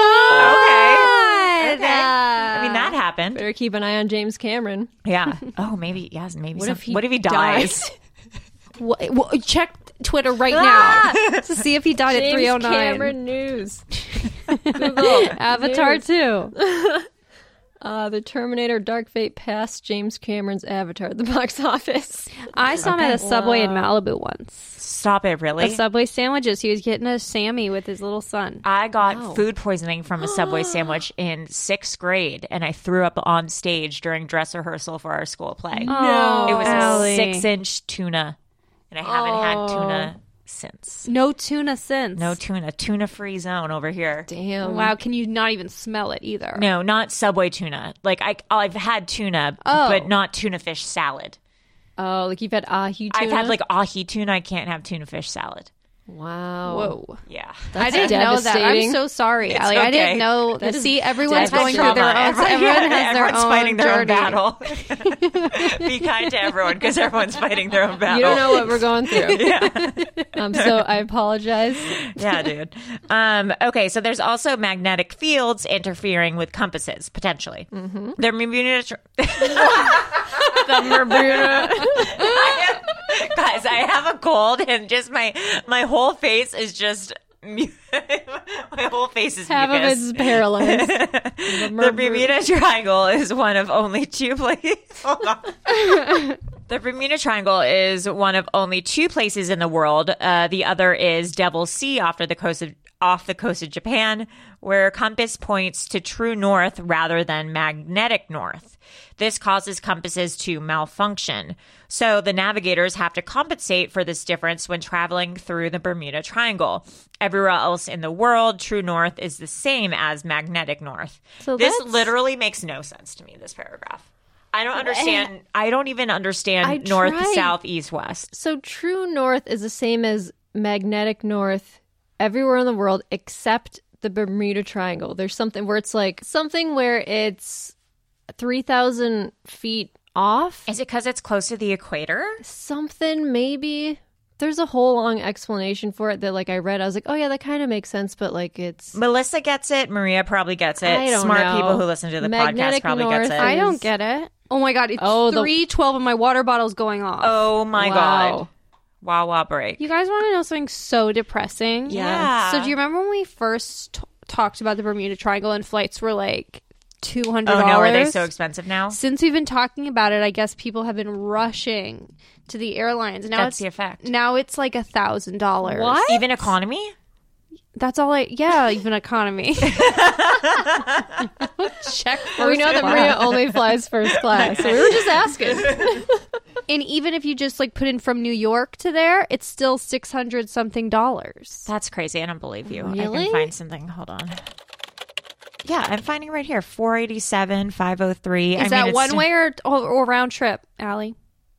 [SPEAKER 7] Okay.
[SPEAKER 8] my
[SPEAKER 7] Okay. I mean, that happened.
[SPEAKER 9] Better keep an eye on James Cameron.
[SPEAKER 7] Yeah. Oh, maybe. Yes. Maybe.
[SPEAKER 9] What
[SPEAKER 7] some,
[SPEAKER 9] if he
[SPEAKER 7] what if he dies?
[SPEAKER 9] dies?
[SPEAKER 8] What, what, check Twitter right
[SPEAKER 9] Ah!
[SPEAKER 8] now to see if he died at
[SPEAKER 9] James
[SPEAKER 8] three oh nine.
[SPEAKER 9] Cameron News. Google
[SPEAKER 8] Avatar
[SPEAKER 9] News.
[SPEAKER 8] two.
[SPEAKER 9] Uh, the Terminator Dark Fate passed James Cameron's Avatar at the box office.
[SPEAKER 8] I saw him at a Subway in
[SPEAKER 9] Wow.
[SPEAKER 8] Malibu once.
[SPEAKER 7] Stop it! Really?
[SPEAKER 8] A Subway sandwiches. He was getting a Sammy with his little son.
[SPEAKER 7] I got
[SPEAKER 9] Wow.
[SPEAKER 7] food poisoning from a Subway sandwich in sixth grade, and I threw up on stage during dress rehearsal for our school play.
[SPEAKER 8] No,
[SPEAKER 7] It was
[SPEAKER 8] Allie.
[SPEAKER 7] a six-inch tuna, and I haven't
[SPEAKER 9] Oh.
[SPEAKER 7] had tuna since.
[SPEAKER 8] No tuna since.
[SPEAKER 7] No tuna. Tuna-free zone over here.
[SPEAKER 9] Damn.
[SPEAKER 8] Wow, can you not even smell it either?
[SPEAKER 7] No, not Subway tuna. Like I, I've had tuna,
[SPEAKER 8] Oh.
[SPEAKER 7] but not tuna fish salad.
[SPEAKER 9] Oh, like you've had ahi tuna?
[SPEAKER 7] I've had like ahi tuna. I can't have tuna fish salad.
[SPEAKER 9] Wow.
[SPEAKER 8] Whoa.
[SPEAKER 7] Yeah.
[SPEAKER 8] I didn't know that. I'm
[SPEAKER 9] devastating.
[SPEAKER 8] so sorry,
[SPEAKER 7] It's
[SPEAKER 8] Allie. I
[SPEAKER 7] okay.
[SPEAKER 8] didn't know.
[SPEAKER 9] That is
[SPEAKER 8] See, everyone's
[SPEAKER 7] That's
[SPEAKER 8] going through their
[SPEAKER 7] trauma.
[SPEAKER 8] own.
[SPEAKER 7] Everyone-
[SPEAKER 8] Everyone
[SPEAKER 7] yeah,
[SPEAKER 8] has their
[SPEAKER 7] everyone's
[SPEAKER 8] own
[SPEAKER 7] fighting their
[SPEAKER 8] journey.
[SPEAKER 7] own battle. Be kind to everyone because everyone's fighting their own battle.
[SPEAKER 9] You don't know what we're going through.
[SPEAKER 7] Yeah.
[SPEAKER 9] Um, so I apologize.
[SPEAKER 7] Yeah, dude. Um, okay, so there's also magnetic fields interfering with compasses, potentially. Mm-hmm. They're Bermuda. Tr-
[SPEAKER 9] The Bermuda.
[SPEAKER 7] I have- guys, I have a cold, and just my my whole face is just. mu- my whole face is
[SPEAKER 9] Half of
[SPEAKER 7] mucus.
[SPEAKER 9] it's paralyzed.
[SPEAKER 7] The Bermuda Triangle is one of only two places. Hold on. The Bermuda Triangle is one of only two places in the world. Uh, the other is Devil's Sea, off the coast of off the coast of Japan, where compass points to true north rather than magnetic north. This causes compasses to malfunction. So the navigators have to compensate for this difference when traveling through the Bermuda Triangle. Everywhere else in the world, true north is the same as magnetic north.
[SPEAKER 9] So
[SPEAKER 7] this
[SPEAKER 9] that's-
[SPEAKER 7] literally makes no sense to me, this paragraph. I don't understand. I don't even understand
[SPEAKER 9] I
[SPEAKER 7] north,
[SPEAKER 9] tried.
[SPEAKER 7] south, east, west.
[SPEAKER 9] So true north is the same as magnetic north everywhere in the world except the Bermuda Triangle. There's something where it's like something where it's three thousand feet off.
[SPEAKER 7] Is it because it's close to the equator?
[SPEAKER 9] Something maybe. There's a whole long explanation for it that like I read. I was like, oh yeah, that kind of makes sense, but like it's
[SPEAKER 7] Melissa gets it. Maria probably gets it.
[SPEAKER 9] I don't
[SPEAKER 7] Smart
[SPEAKER 9] know.
[SPEAKER 7] people who listen to the
[SPEAKER 9] Magnetic
[SPEAKER 7] podcast probably
[SPEAKER 9] north
[SPEAKER 7] gets it.
[SPEAKER 8] I
[SPEAKER 9] is-
[SPEAKER 8] don't get it. Oh my god, it's
[SPEAKER 9] Oh, the-
[SPEAKER 8] three twelve and my water bottle's going off.
[SPEAKER 7] Oh my
[SPEAKER 9] Wow.
[SPEAKER 7] god. Wawa break.
[SPEAKER 8] You guys want to know something so depressing?
[SPEAKER 7] Yeah.
[SPEAKER 8] So do you remember when we first t- talked about the Bermuda Triangle and flights were like two hundred
[SPEAKER 7] Oh
[SPEAKER 8] dollars?
[SPEAKER 7] no, are they so expensive now?
[SPEAKER 8] Since we've been talking about it, I guess people have been rushing to the airlines. Now
[SPEAKER 7] That's
[SPEAKER 8] it's
[SPEAKER 7] the effect.
[SPEAKER 8] now it's like a thousand dollars.
[SPEAKER 9] What?
[SPEAKER 7] Even economy?
[SPEAKER 8] That's all I. Yeah, even economy. Check.
[SPEAKER 9] Well, we know that Maria only flies first class, so we were just asking.
[SPEAKER 8] And even if you just like put in from New York to there, it's still six hundred something dollars.
[SPEAKER 7] That's crazy. I don't believe you. I
[SPEAKER 8] Really?
[SPEAKER 7] can find something. Hold on. Yeah, I'm finding right here. four eighty-seven, five oh three.
[SPEAKER 8] Is
[SPEAKER 7] I
[SPEAKER 8] that
[SPEAKER 7] mean,
[SPEAKER 8] one
[SPEAKER 7] it's-
[SPEAKER 8] way or, or, or round trip, Allie?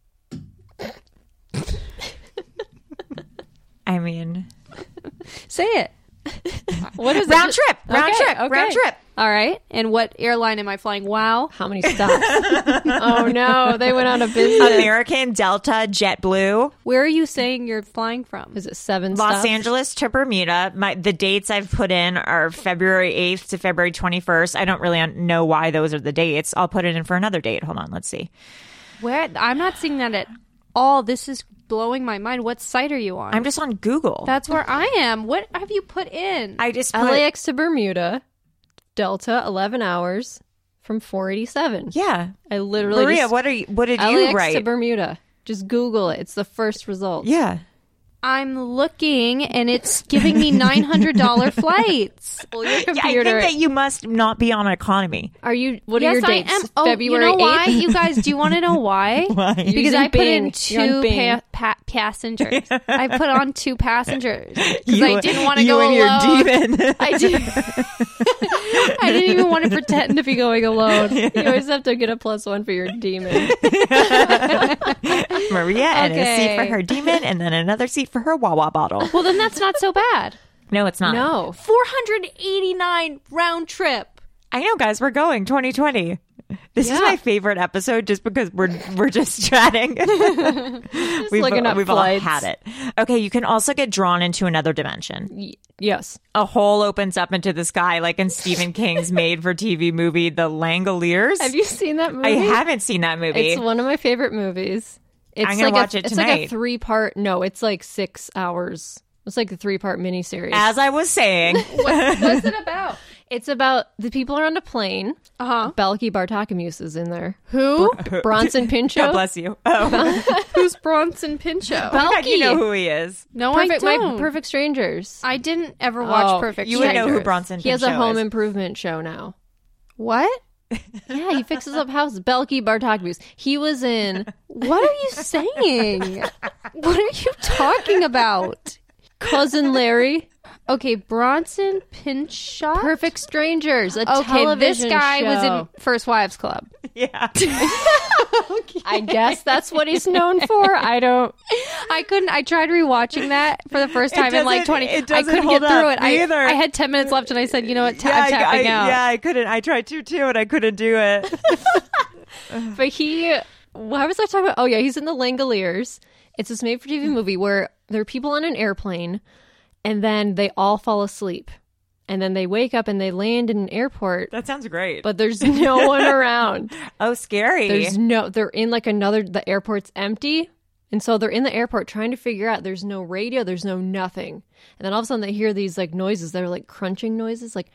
[SPEAKER 7] I mean,
[SPEAKER 8] Say it. What is
[SPEAKER 7] round
[SPEAKER 8] it?
[SPEAKER 7] trip. Round
[SPEAKER 8] Okay,
[SPEAKER 7] trip.
[SPEAKER 8] okay.
[SPEAKER 7] Round trip.
[SPEAKER 8] All right. And what airline am I flying? Wow.
[SPEAKER 9] How many stops? Oh no, they went out of business.
[SPEAKER 7] American, Delta, JetBlue.
[SPEAKER 8] Where are you saying you're flying from?
[SPEAKER 9] Is it seven
[SPEAKER 7] Los
[SPEAKER 9] stops?
[SPEAKER 7] Angeles to Bermuda. My the dates I've put in are February eighth to February twenty-first. I don't really know why those are the dates. I'll put it in for another date. Hold on, let's see.
[SPEAKER 8] Where? I'm not seeing that at all. This is blowing my mind. What site are you on?
[SPEAKER 7] I'm just on Google.
[SPEAKER 8] That's where I am. What have you put in?
[SPEAKER 7] I just put,
[SPEAKER 9] L A X to Bermuda, Delta, eleven hours from four eighty-seven.
[SPEAKER 7] yeah.
[SPEAKER 9] I literally
[SPEAKER 7] Maria,
[SPEAKER 9] just,
[SPEAKER 7] what are you? What did
[SPEAKER 9] L A
[SPEAKER 7] you
[SPEAKER 9] X
[SPEAKER 7] write?
[SPEAKER 9] to Bermuda. Just Google it. It's the first result.
[SPEAKER 7] Yeah.
[SPEAKER 8] I'm looking and it's giving me nine hundred dollars flights.
[SPEAKER 9] Well, your
[SPEAKER 7] Yeah, I think
[SPEAKER 9] computer.
[SPEAKER 7] that you must not be on economy.
[SPEAKER 9] Are you? What
[SPEAKER 8] yes,
[SPEAKER 9] are your dates?
[SPEAKER 8] I am. Oh,
[SPEAKER 9] February
[SPEAKER 8] you know why?
[SPEAKER 9] eighth?
[SPEAKER 8] You guys, do you want to know why?
[SPEAKER 7] Why?
[SPEAKER 8] Because
[SPEAKER 9] Using
[SPEAKER 8] I put in
[SPEAKER 9] Bing. You're on
[SPEAKER 8] two
[SPEAKER 9] Bing.
[SPEAKER 8] pa- pa- passengers. I put on two passengers because
[SPEAKER 7] You-
[SPEAKER 8] I didn't want to
[SPEAKER 7] you
[SPEAKER 8] go
[SPEAKER 7] and
[SPEAKER 8] alone.
[SPEAKER 7] your demon.
[SPEAKER 8] I did. I didn't even want to pretend to be going alone.
[SPEAKER 9] You always have to get a plus one for your demon.
[SPEAKER 7] Maria and a seat for
[SPEAKER 8] Okay.
[SPEAKER 7] her demon, and then another seat for her Wawa bottle.
[SPEAKER 8] Well, then that's not so bad.
[SPEAKER 7] No, it's not.
[SPEAKER 9] No.
[SPEAKER 8] four hundred eighty-nine round trip.
[SPEAKER 7] I know, guys. We're going twenty twenty. This is
[SPEAKER 8] Yeah.
[SPEAKER 7] my favorite episode, just because we're we're just chatting. we've
[SPEAKER 9] looking up
[SPEAKER 7] we've all
[SPEAKER 9] flights.
[SPEAKER 7] had it. Okay, you can also get drawn into another dimension.
[SPEAKER 9] Y- yes.
[SPEAKER 7] A hole opens up into the sky, like in Stephen King's made-for-T V movie, The Langoliers.
[SPEAKER 9] Have you seen that movie?
[SPEAKER 7] I haven't seen that movie.
[SPEAKER 9] It's one of my favorite movies. It's
[SPEAKER 7] I'm gonna
[SPEAKER 9] like
[SPEAKER 7] watch
[SPEAKER 9] a,
[SPEAKER 7] it
[SPEAKER 9] It's like a
[SPEAKER 7] tonight.
[SPEAKER 9] three part. No, it's like six hours. It's like a three part miniseries.
[SPEAKER 7] As I was saying,
[SPEAKER 8] What, what's it about?
[SPEAKER 9] It's about the people are on a plane.
[SPEAKER 8] Uh huh.
[SPEAKER 9] Balky Bartakamus is in there.
[SPEAKER 8] Who?
[SPEAKER 9] Bronson Pinchot.
[SPEAKER 7] God bless you. Oh,
[SPEAKER 8] Who's Bronson Pinchot?
[SPEAKER 7] God, you know who he is.
[SPEAKER 8] No,
[SPEAKER 9] Perfect,
[SPEAKER 8] I
[SPEAKER 9] my
[SPEAKER 8] don't.
[SPEAKER 9] Perfect Strangers.
[SPEAKER 8] I didn't ever watch
[SPEAKER 9] Oh,
[SPEAKER 8] Perfect
[SPEAKER 7] You would know who
[SPEAKER 8] Strangers.
[SPEAKER 7] Bronson
[SPEAKER 9] He has a
[SPEAKER 7] Pinchot
[SPEAKER 9] home
[SPEAKER 7] is.
[SPEAKER 9] improvement show now.
[SPEAKER 8] What?
[SPEAKER 9] Yeah, he fixes up houses. Belky Bartakamus. He was in.
[SPEAKER 8] What are you saying? What are you talking about?
[SPEAKER 9] Cousin Larry.
[SPEAKER 8] Okay, Bronson Pinchot.
[SPEAKER 9] Perfect Strangers. A
[SPEAKER 8] Okay,
[SPEAKER 9] television
[SPEAKER 8] this guy was
[SPEAKER 9] show.
[SPEAKER 8] in First Wives Club.
[SPEAKER 7] Yeah.
[SPEAKER 9] I guess that's what he's known for. I don't.
[SPEAKER 8] I couldn't. I tried rewatching that for the first
[SPEAKER 7] It
[SPEAKER 8] time in like
[SPEAKER 7] doesn't-
[SPEAKER 8] twenty.
[SPEAKER 7] it
[SPEAKER 8] I
[SPEAKER 7] doesn't
[SPEAKER 8] couldn't
[SPEAKER 7] hold
[SPEAKER 8] get through
[SPEAKER 7] up
[SPEAKER 8] it. I,
[SPEAKER 7] either.
[SPEAKER 8] I had ten minutes left, and I said, "You know what? Ta-
[SPEAKER 7] yeah,
[SPEAKER 8] I'm tapping
[SPEAKER 7] I,
[SPEAKER 8] out."
[SPEAKER 7] yeah, I couldn't. I tried to too, and I couldn't do it.
[SPEAKER 9] But he. Why was I talking about? Oh, yeah, he's in The Langoliers. It's this made for T V movie where there are people on an airplane and then they all fall asleep. And then they wake up and they land in an airport,
[SPEAKER 7] That sounds great.
[SPEAKER 9] but there's no one around.
[SPEAKER 7] oh, scary.
[SPEAKER 9] There's no, they're in like another, the airport's empty. And so they're in the airport trying to figure out there's no radio, there's no nothing. And then all of a sudden they hear these like noises that are like crunching noises, like,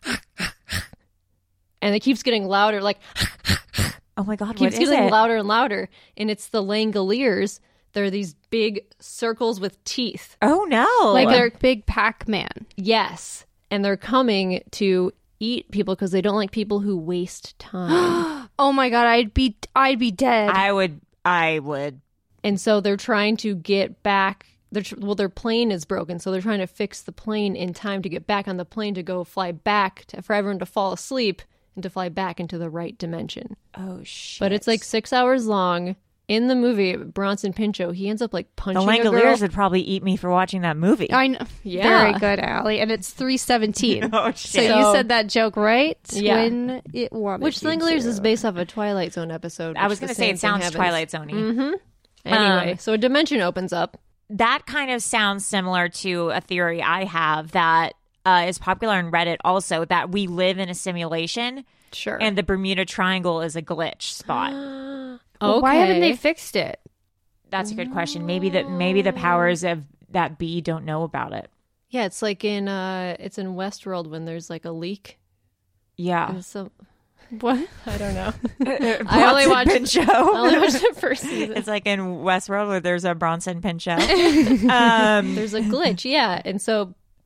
[SPEAKER 9] and it keeps getting louder, like,
[SPEAKER 7] oh my God, what
[SPEAKER 9] keeps
[SPEAKER 7] is
[SPEAKER 9] getting
[SPEAKER 7] it?
[SPEAKER 9] louder and louder. And it's the Langoliers. They're these big circles with teeth.
[SPEAKER 7] Oh no!
[SPEAKER 8] Like they're big Pac-Man.
[SPEAKER 9] Yes. And they're coming to eat people because they don't like people who waste time.
[SPEAKER 8] Oh my god, I'd be I'd be dead.
[SPEAKER 7] I would. I would.
[SPEAKER 9] And so they're trying to get back. They're tr- well, their plane is broken, so they're trying to fix the plane in time to get back on the plane to go fly back to, for everyone to fall asleep and to fly back into the right dimension.
[SPEAKER 7] Oh shit!
[SPEAKER 9] But it's like six hours long. In the movie, Bronson Pinchot, he ends up like
[SPEAKER 7] the
[SPEAKER 9] punching a girl.
[SPEAKER 7] Langoliers would probably eat me for watching that movie.
[SPEAKER 8] I know.
[SPEAKER 9] Yeah.
[SPEAKER 8] Very good, Allie. And it's three seventeen.
[SPEAKER 7] Oh,
[SPEAKER 8] So
[SPEAKER 7] shit.
[SPEAKER 8] you
[SPEAKER 9] So-
[SPEAKER 8] said that joke right
[SPEAKER 9] Yeah.
[SPEAKER 8] when it wanted
[SPEAKER 9] Which
[SPEAKER 8] you
[SPEAKER 9] Langoliers
[SPEAKER 8] to.
[SPEAKER 9] is based off a Twilight Zone episode.
[SPEAKER 7] I
[SPEAKER 9] which
[SPEAKER 7] was
[SPEAKER 9] the
[SPEAKER 7] going to say
[SPEAKER 9] same
[SPEAKER 7] it
[SPEAKER 9] thing
[SPEAKER 7] sounds
[SPEAKER 9] happens.
[SPEAKER 7] Twilight Zone-y.
[SPEAKER 9] Mm-hmm. Anyway,
[SPEAKER 7] Um,
[SPEAKER 9] so a dimension opens up.
[SPEAKER 7] That kind of sounds similar to a theory I have that uh, is popular in Reddit also, that we live in a simulation
[SPEAKER 9] Sure.
[SPEAKER 7] and the Bermuda Triangle is a glitch spot.
[SPEAKER 8] Well, why haven't they
[SPEAKER 9] Okay.
[SPEAKER 8] fixed it?
[SPEAKER 7] That's a good question. Maybe that maybe the powers of that bee don't know about it.
[SPEAKER 9] Yeah, it's like in uh it's in Westworld when there's like a leak.
[SPEAKER 7] Yeah.
[SPEAKER 9] And so
[SPEAKER 8] What?
[SPEAKER 9] I don't know.
[SPEAKER 7] I
[SPEAKER 9] I only watched
[SPEAKER 7] Pinchot.
[SPEAKER 9] I only watched the first season.
[SPEAKER 7] It's like in Westworld where there's a Bronson Pinchot. um,
[SPEAKER 9] There's a glitch, yeah. And so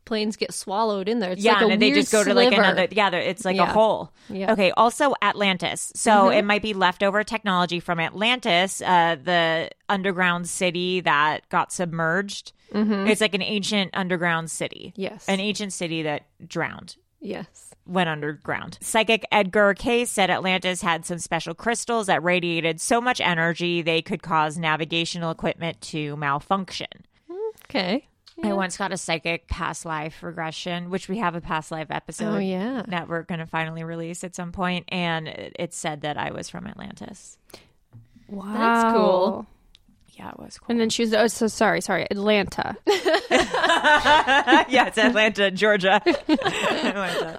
[SPEAKER 9] planes get swallowed in there. It's
[SPEAKER 7] yeah,
[SPEAKER 9] like a
[SPEAKER 7] and they
[SPEAKER 9] weird
[SPEAKER 7] just go to like
[SPEAKER 9] sliver.
[SPEAKER 7] another. Yeah, there- it's like
[SPEAKER 9] Yeah.
[SPEAKER 7] a hole.
[SPEAKER 9] Yeah.
[SPEAKER 7] Okay. Also, Atlantis. So
[SPEAKER 9] Mhm.
[SPEAKER 7] it might be leftover technology from Atlantis, uh, the underground city that got submerged.
[SPEAKER 9] Mhm.
[SPEAKER 7] It's like an ancient underground city.
[SPEAKER 9] Yes.
[SPEAKER 7] An ancient city that drowned.
[SPEAKER 9] Yes.
[SPEAKER 7] Went underground. Psychic Edgar Cayce said Atlantis had some special crystals that radiated so much energy they could cause navigational equipment to malfunction.
[SPEAKER 9] Okay.
[SPEAKER 7] I once got a psychic past life regression, which we have a past life episode
[SPEAKER 9] Oh, yeah.
[SPEAKER 7] that we're going to finally release at some point, and it it said that I was from Atlantis.
[SPEAKER 8] Wow.
[SPEAKER 9] That's cool.
[SPEAKER 7] Yeah, it was cool.
[SPEAKER 8] And then she was, oh, so sorry, sorry, Atlanta.
[SPEAKER 7] Yeah, it's Atlanta, Georgia. Atlanta.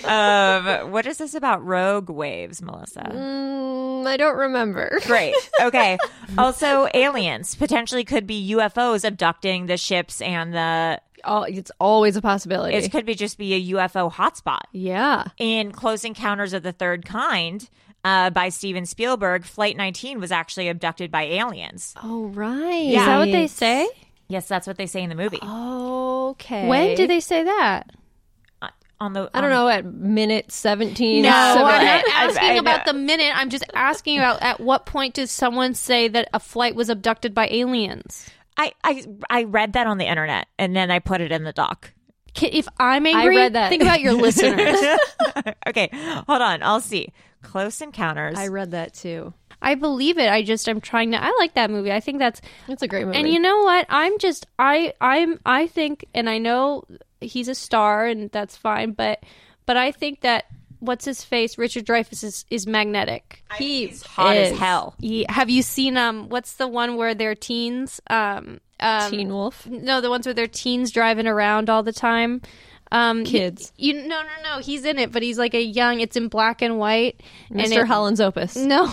[SPEAKER 7] Um, what is this about rogue waves, Melissa?
[SPEAKER 9] Mm, I don't remember.
[SPEAKER 7] Great. Okay. Also, aliens potentially could be U F Os abducting the ships and the.
[SPEAKER 9] Oh, it's always a possibility.
[SPEAKER 7] It could be just be a U F O hotspot.
[SPEAKER 9] Yeah.
[SPEAKER 7] In Close Encounters of the Third Kind uh, by Steven Spielberg, Flight nineteen was actually abducted by aliens.
[SPEAKER 9] Oh, right.
[SPEAKER 7] Yeah.
[SPEAKER 8] Is that what they say?
[SPEAKER 7] Yes, that's what they say in the movie.
[SPEAKER 9] Okay.
[SPEAKER 8] When did they say that?
[SPEAKER 7] Uh, on the
[SPEAKER 9] I don't
[SPEAKER 7] on-
[SPEAKER 9] know, at minute seventeen.
[SPEAKER 8] No,
[SPEAKER 9] seven-
[SPEAKER 8] I'm not
[SPEAKER 7] I-
[SPEAKER 8] asking
[SPEAKER 7] I-
[SPEAKER 8] about the minute. I'm just asking about at what point did someone say that a flight was abducted by aliens?
[SPEAKER 7] I, I I read that on the internet and then I put it in the doc.
[SPEAKER 8] Can, if I'm angry,
[SPEAKER 9] read that.
[SPEAKER 8] think about your listeners.
[SPEAKER 7] Okay, hold on. I'll see. Close Encounters.
[SPEAKER 9] I read that too.
[SPEAKER 8] I believe it. I just I'm trying to. I like that movie. I think that's
[SPEAKER 9] It's a great movie.
[SPEAKER 8] And you know what? I'm just I I'm I think, and I know he's a star, and that's fine. But but I think that what's his face, Richard Dreyfuss is is magnetic.
[SPEAKER 7] He he's hot
[SPEAKER 8] is.
[SPEAKER 7] as hell.
[SPEAKER 8] He, have you seen um? What's the one where they're teens? Um, um
[SPEAKER 9] Teen Wolf?
[SPEAKER 8] No, the ones where they're teens driving around all the time. Um,
[SPEAKER 9] Kids.
[SPEAKER 8] You, you no no no. He's in it, but he's like a young. It's in black and white. And
[SPEAKER 9] Mister
[SPEAKER 8] it-
[SPEAKER 9] Holland's Opus.
[SPEAKER 8] No,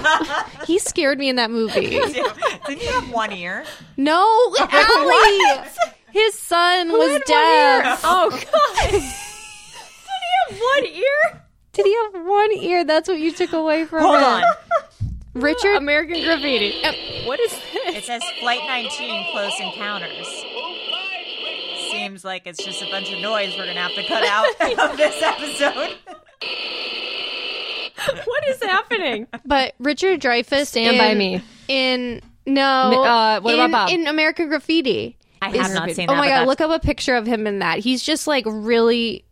[SPEAKER 8] he scared me in that movie.
[SPEAKER 7] Didn't you have one ear?
[SPEAKER 8] No, Allie. His son was deaf.
[SPEAKER 9] Oh, God. Did he have one ear?
[SPEAKER 8] Did he have one ear? That's what you took away from
[SPEAKER 7] Hold
[SPEAKER 8] him.
[SPEAKER 7] on.
[SPEAKER 8] Richard.
[SPEAKER 9] American Graffiti. What is this?
[SPEAKER 7] It says Flight nineteen Close Encounters. Seems like it's just a bunch of noise we're going to have to cut out of this episode.
[SPEAKER 9] What is happening?
[SPEAKER 8] But Richard Dreyfuss.
[SPEAKER 9] Stand
[SPEAKER 8] in,
[SPEAKER 9] by me.
[SPEAKER 8] In no.
[SPEAKER 9] Uh, what
[SPEAKER 8] in,
[SPEAKER 9] about Bob?
[SPEAKER 8] In American Graffiti.
[SPEAKER 7] I have
[SPEAKER 8] Is-
[SPEAKER 7] not seen
[SPEAKER 8] Oh
[SPEAKER 7] that.
[SPEAKER 8] my
[SPEAKER 7] but
[SPEAKER 8] god!
[SPEAKER 7] that's-
[SPEAKER 8] Look up a picture of him in that. He's just like really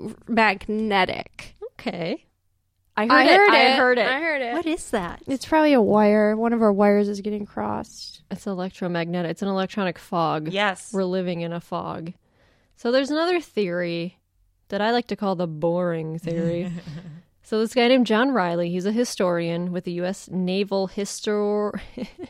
[SPEAKER 8] magnetic.
[SPEAKER 9] Okay. I heard,
[SPEAKER 8] I
[SPEAKER 9] it.
[SPEAKER 8] heard
[SPEAKER 9] I
[SPEAKER 8] it.
[SPEAKER 9] heard it.
[SPEAKER 8] I heard it.
[SPEAKER 9] What is that?
[SPEAKER 8] It's probably a wire. One of our wires is getting crossed.
[SPEAKER 9] It's electromagnetic. It's an electronic fog.
[SPEAKER 7] Yes.
[SPEAKER 9] We're living in a fog. So there's another theory that I like to call the boring theory. So this guy named John Riley, he's a historian with the U S Naval Histor...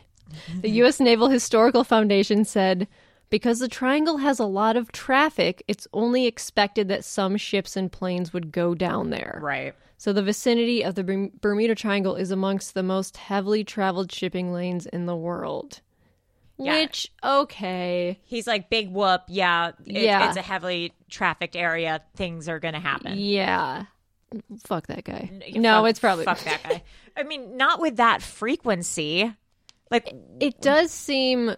[SPEAKER 9] the U S Naval Historical Foundation said, because the triangle has a lot of traffic, it's only expected that some ships and planes would go down there.
[SPEAKER 7] Right.
[SPEAKER 9] So the vicinity of the Berm- Bermuda Triangle is amongst the most heavily traveled shipping lanes in the world.
[SPEAKER 7] Yeah.
[SPEAKER 9] Which, okay.
[SPEAKER 7] He's like, big whoop. Yeah. It,
[SPEAKER 9] Yeah.
[SPEAKER 7] It's a heavily trafficked area. Things are going to happen.
[SPEAKER 9] Yeah. Fuck that guy.
[SPEAKER 7] N-
[SPEAKER 9] No,
[SPEAKER 7] fuck-
[SPEAKER 9] it's probably...
[SPEAKER 7] Fuck that guy. I mean, not with that frequency. Like,
[SPEAKER 9] It does seem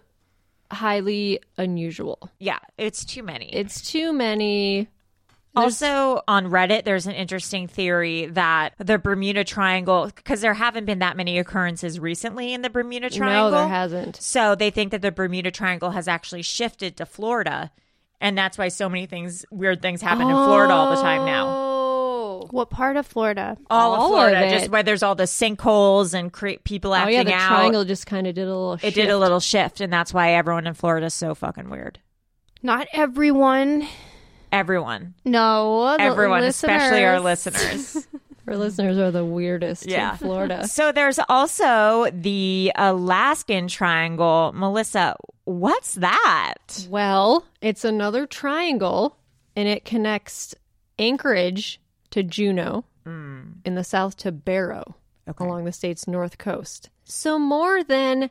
[SPEAKER 9] highly unusual.
[SPEAKER 7] yeah, it's too many.
[SPEAKER 9] It's too many. There's-
[SPEAKER 7] Also, on Reddit, there's an interesting theory that the Bermuda Triangle, because there haven't been that many occurrences recently in the Bermuda Triangle.
[SPEAKER 9] No, there hasn't.
[SPEAKER 7] So they think that the Bermuda Triangle has actually shifted to Florida. And that's why so many things, weird things happen in Florida all the time now.
[SPEAKER 9] Oh.
[SPEAKER 8] What part of Florida?
[SPEAKER 7] All,
[SPEAKER 9] All
[SPEAKER 7] of Florida,
[SPEAKER 9] of it.
[SPEAKER 7] just where there's all the sinkholes and cre- people
[SPEAKER 9] Oh,
[SPEAKER 7] acting
[SPEAKER 9] yeah, the
[SPEAKER 7] out.
[SPEAKER 9] triangle just kind of did a little
[SPEAKER 7] It
[SPEAKER 9] shift.
[SPEAKER 7] did a little shift, and that's why everyone in Florida is so fucking weird.
[SPEAKER 8] Not everyone.
[SPEAKER 7] Everyone.
[SPEAKER 8] No, the
[SPEAKER 7] Everyone, especially our
[SPEAKER 8] listeners.
[SPEAKER 7] listeners.
[SPEAKER 9] Our listeners are the weirdest
[SPEAKER 7] Yeah.
[SPEAKER 9] in Florida.
[SPEAKER 7] So there's also the Alaskan Triangle. Melissa, what's that?
[SPEAKER 9] Well, it's another triangle, and it connects Anchorage to Juneau, in the south to Barrow,
[SPEAKER 7] Okay.
[SPEAKER 9] along the state's north coast. So more than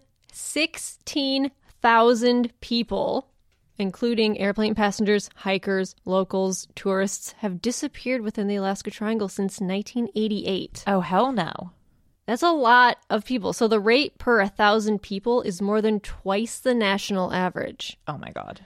[SPEAKER 9] sixteen thousand people, including airplane passengers, hikers, locals, tourists, have disappeared within the Alaska Triangle since nineteen eighty-eight.
[SPEAKER 7] Oh, hell no.
[SPEAKER 9] That's a lot of people. So the rate per a thousand people is more than twice the national average.
[SPEAKER 7] Oh, my God.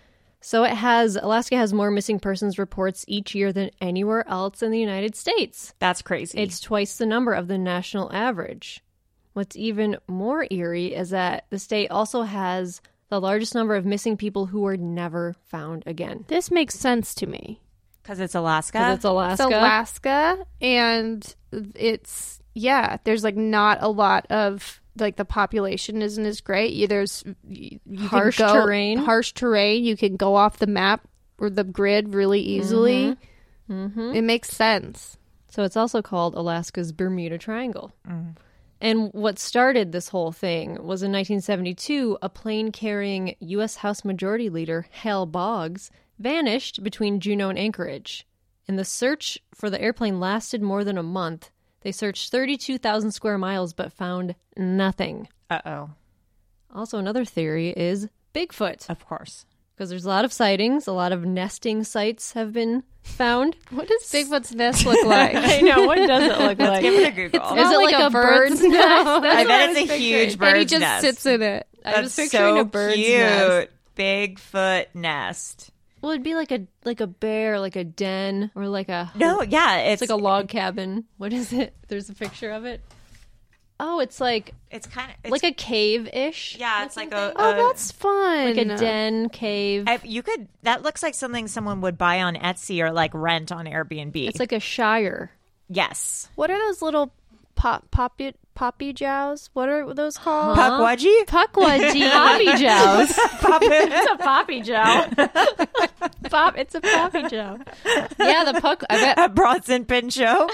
[SPEAKER 9] So it has, Alaska has more missing persons reports each year than anywhere else in the United States.
[SPEAKER 7] That's crazy.
[SPEAKER 9] It's twice the number of the national average. What's even more eerie is that the state also has the largest number of missing people who were never found again.
[SPEAKER 8] This makes sense to me.
[SPEAKER 7] Because it's Alaska?
[SPEAKER 9] Because it's Alaska.
[SPEAKER 8] It's Alaska, and it's, yeah, there's like not a lot of, like the population isn't as great. You, there's you, you
[SPEAKER 9] Harsh
[SPEAKER 8] can go,
[SPEAKER 9] terrain.
[SPEAKER 8] Harsh terrain. You can go off the map or the grid really easily.
[SPEAKER 9] Mm-hmm. Mm-hmm.
[SPEAKER 8] It makes sense.
[SPEAKER 9] So it's also called Alaska's Bermuda Triangle. Mm. And what started this whole thing was in nineteen seventy-two, a plane carrying U S House Majority Leader Hal Boggs vanished between Juneau and Anchorage. And the search for the airplane lasted more than a month. They searched thirty-two thousand square miles but found nothing.
[SPEAKER 7] Uh-oh.
[SPEAKER 9] Also, another theory is Bigfoot.
[SPEAKER 7] Of course.
[SPEAKER 9] Because there's a lot of sightings, a lot of nesting sites have been found.
[SPEAKER 8] What does Bigfoot's nest look like?
[SPEAKER 9] I know, what does it look
[SPEAKER 7] Let's
[SPEAKER 9] like?
[SPEAKER 7] give it a Google.
[SPEAKER 8] It's
[SPEAKER 9] Is
[SPEAKER 8] not
[SPEAKER 9] it
[SPEAKER 8] like,
[SPEAKER 9] like
[SPEAKER 8] a,
[SPEAKER 9] a
[SPEAKER 8] bird's,
[SPEAKER 9] bird's
[SPEAKER 8] nest.
[SPEAKER 9] nest?
[SPEAKER 8] That's
[SPEAKER 7] I
[SPEAKER 8] what
[SPEAKER 7] bet
[SPEAKER 8] was
[SPEAKER 7] it's a
[SPEAKER 8] picturing.
[SPEAKER 7] huge
[SPEAKER 8] And
[SPEAKER 7] bird's
[SPEAKER 8] he just
[SPEAKER 7] nest.
[SPEAKER 8] sits in it.
[SPEAKER 9] I
[SPEAKER 7] That's
[SPEAKER 9] was picturing
[SPEAKER 7] so
[SPEAKER 9] a bird's
[SPEAKER 7] cute.
[SPEAKER 9] nest.
[SPEAKER 7] Bigfoot nest.
[SPEAKER 9] Well, it'd be like a like a bear, like a den, or like a
[SPEAKER 7] No, yeah,
[SPEAKER 9] it's,
[SPEAKER 7] it's
[SPEAKER 9] like a log cabin. What is it? There's a picture of it. Oh, it's like
[SPEAKER 7] It's kind of
[SPEAKER 9] like a cave-ish.
[SPEAKER 7] yeah, it's like a,
[SPEAKER 8] Oh,
[SPEAKER 7] a-
[SPEAKER 8] that's fun.
[SPEAKER 9] like a den cave.
[SPEAKER 7] I, you could that looks like something someone would buy on Etsy or like rent on Airbnb.
[SPEAKER 9] It's like a shire.
[SPEAKER 7] yes,
[SPEAKER 8] What are those little pop poppy poppy jows? What are those called?
[SPEAKER 7] Puckwudgie.
[SPEAKER 8] Puckwudgie.
[SPEAKER 9] Poppy jows.
[SPEAKER 7] it's
[SPEAKER 9] a poppy jow.
[SPEAKER 8] Pop. It's a poppy jow.
[SPEAKER 9] Yeah, the puck. I bet
[SPEAKER 7] a Bronson Pinchot.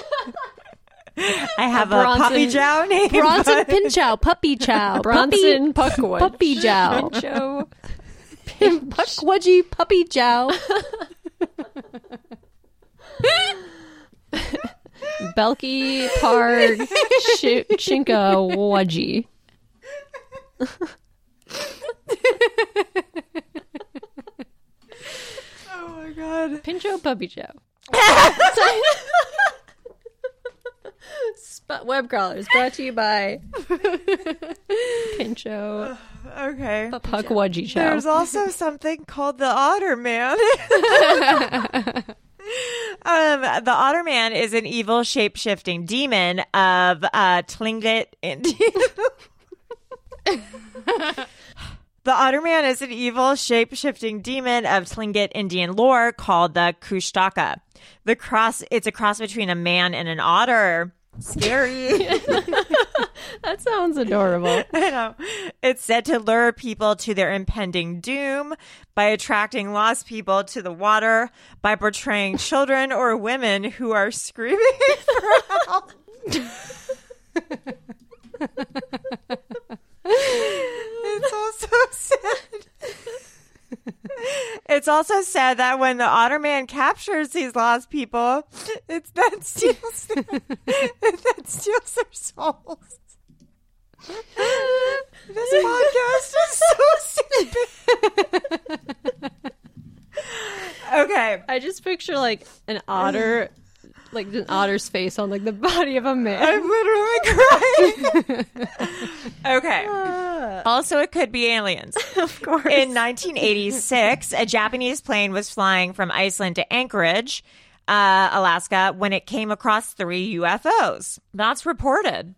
[SPEAKER 7] I have a,
[SPEAKER 9] Bronson-
[SPEAKER 7] puppy jow name.
[SPEAKER 8] Bronson Pinchow. Puppy chow.
[SPEAKER 9] Bronson
[SPEAKER 8] puppy,
[SPEAKER 9] Puckwudge.
[SPEAKER 8] puppy jow.
[SPEAKER 9] Pincho.
[SPEAKER 8] Puckwudgie puppy jow.
[SPEAKER 9] Belky Park Sh- Shinka Wudgie.
[SPEAKER 7] Oh my god.
[SPEAKER 9] Pincho Puppy Jow. Spot web crawlers brought to you by Pincho
[SPEAKER 7] Okay.
[SPEAKER 9] Puckwudgie Chow.
[SPEAKER 7] There's also something called the Otter Man. um, the Otter Man is an evil shape-shifting demon of uh, Tlingit Indian. The Otter Man is an evil shape-shifting demon of Tlingit Indian lore called the Kushtaka. The cross, it's a cross between a man and an otter. Scary.
[SPEAKER 9] That sounds adorable.
[SPEAKER 7] I know. It's said to lure people to their impending doom by attracting lost people to the water, by portraying children or women who are screaming for help. It's also said. It's also said that when the Otter Man captures these lost people, it's that steals that steals their souls. This podcast is so stupid. Okay.
[SPEAKER 9] I just picture like an otter, like an otter's face on like the body of a man.
[SPEAKER 7] I'm literally crying. Okay. Also, it could be aliens.
[SPEAKER 9] Of course.
[SPEAKER 7] In nineteen eighty-six, a Japanese plane was flying from Iceland to Anchorage, uh, Alaska, when it came across three U F Os. That's reported.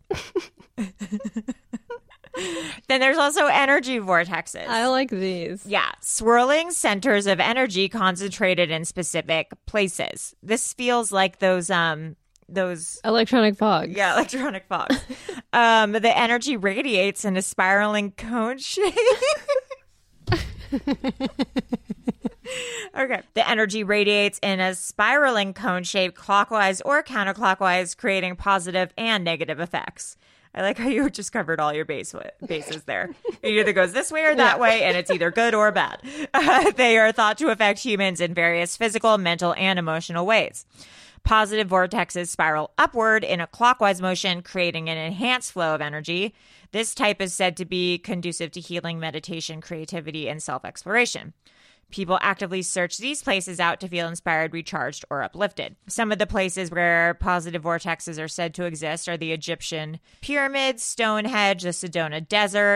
[SPEAKER 7] Then there's also energy vortexes.
[SPEAKER 9] I like these.
[SPEAKER 7] Yeah, swirling centers of energy concentrated in specific places. This feels like those um those
[SPEAKER 9] Electronic fog.
[SPEAKER 7] yeah, electronic fogs. um the energy radiates in a spiraling cone shape. Okay. The energy radiates in a spiraling cone shape clockwise or counterclockwise, creating positive and negative effects. I like how you just covered all your base bases there. It either goes this way or that way, and it's either good or bad. Uh, they are thought to affect humans in various physical, mental, and emotional ways. Positive vortexes spiral upward in a clockwise motion, creating an enhanced flow of energy. This type is said to be conducive to healing, meditation, creativity, and self-exploration. People actively search these places out to feel inspired, recharged, or uplifted. Some of the places where positive vortexes are said to exist are the Egyptian pyramids, Stonehenge, the Sedona Desert,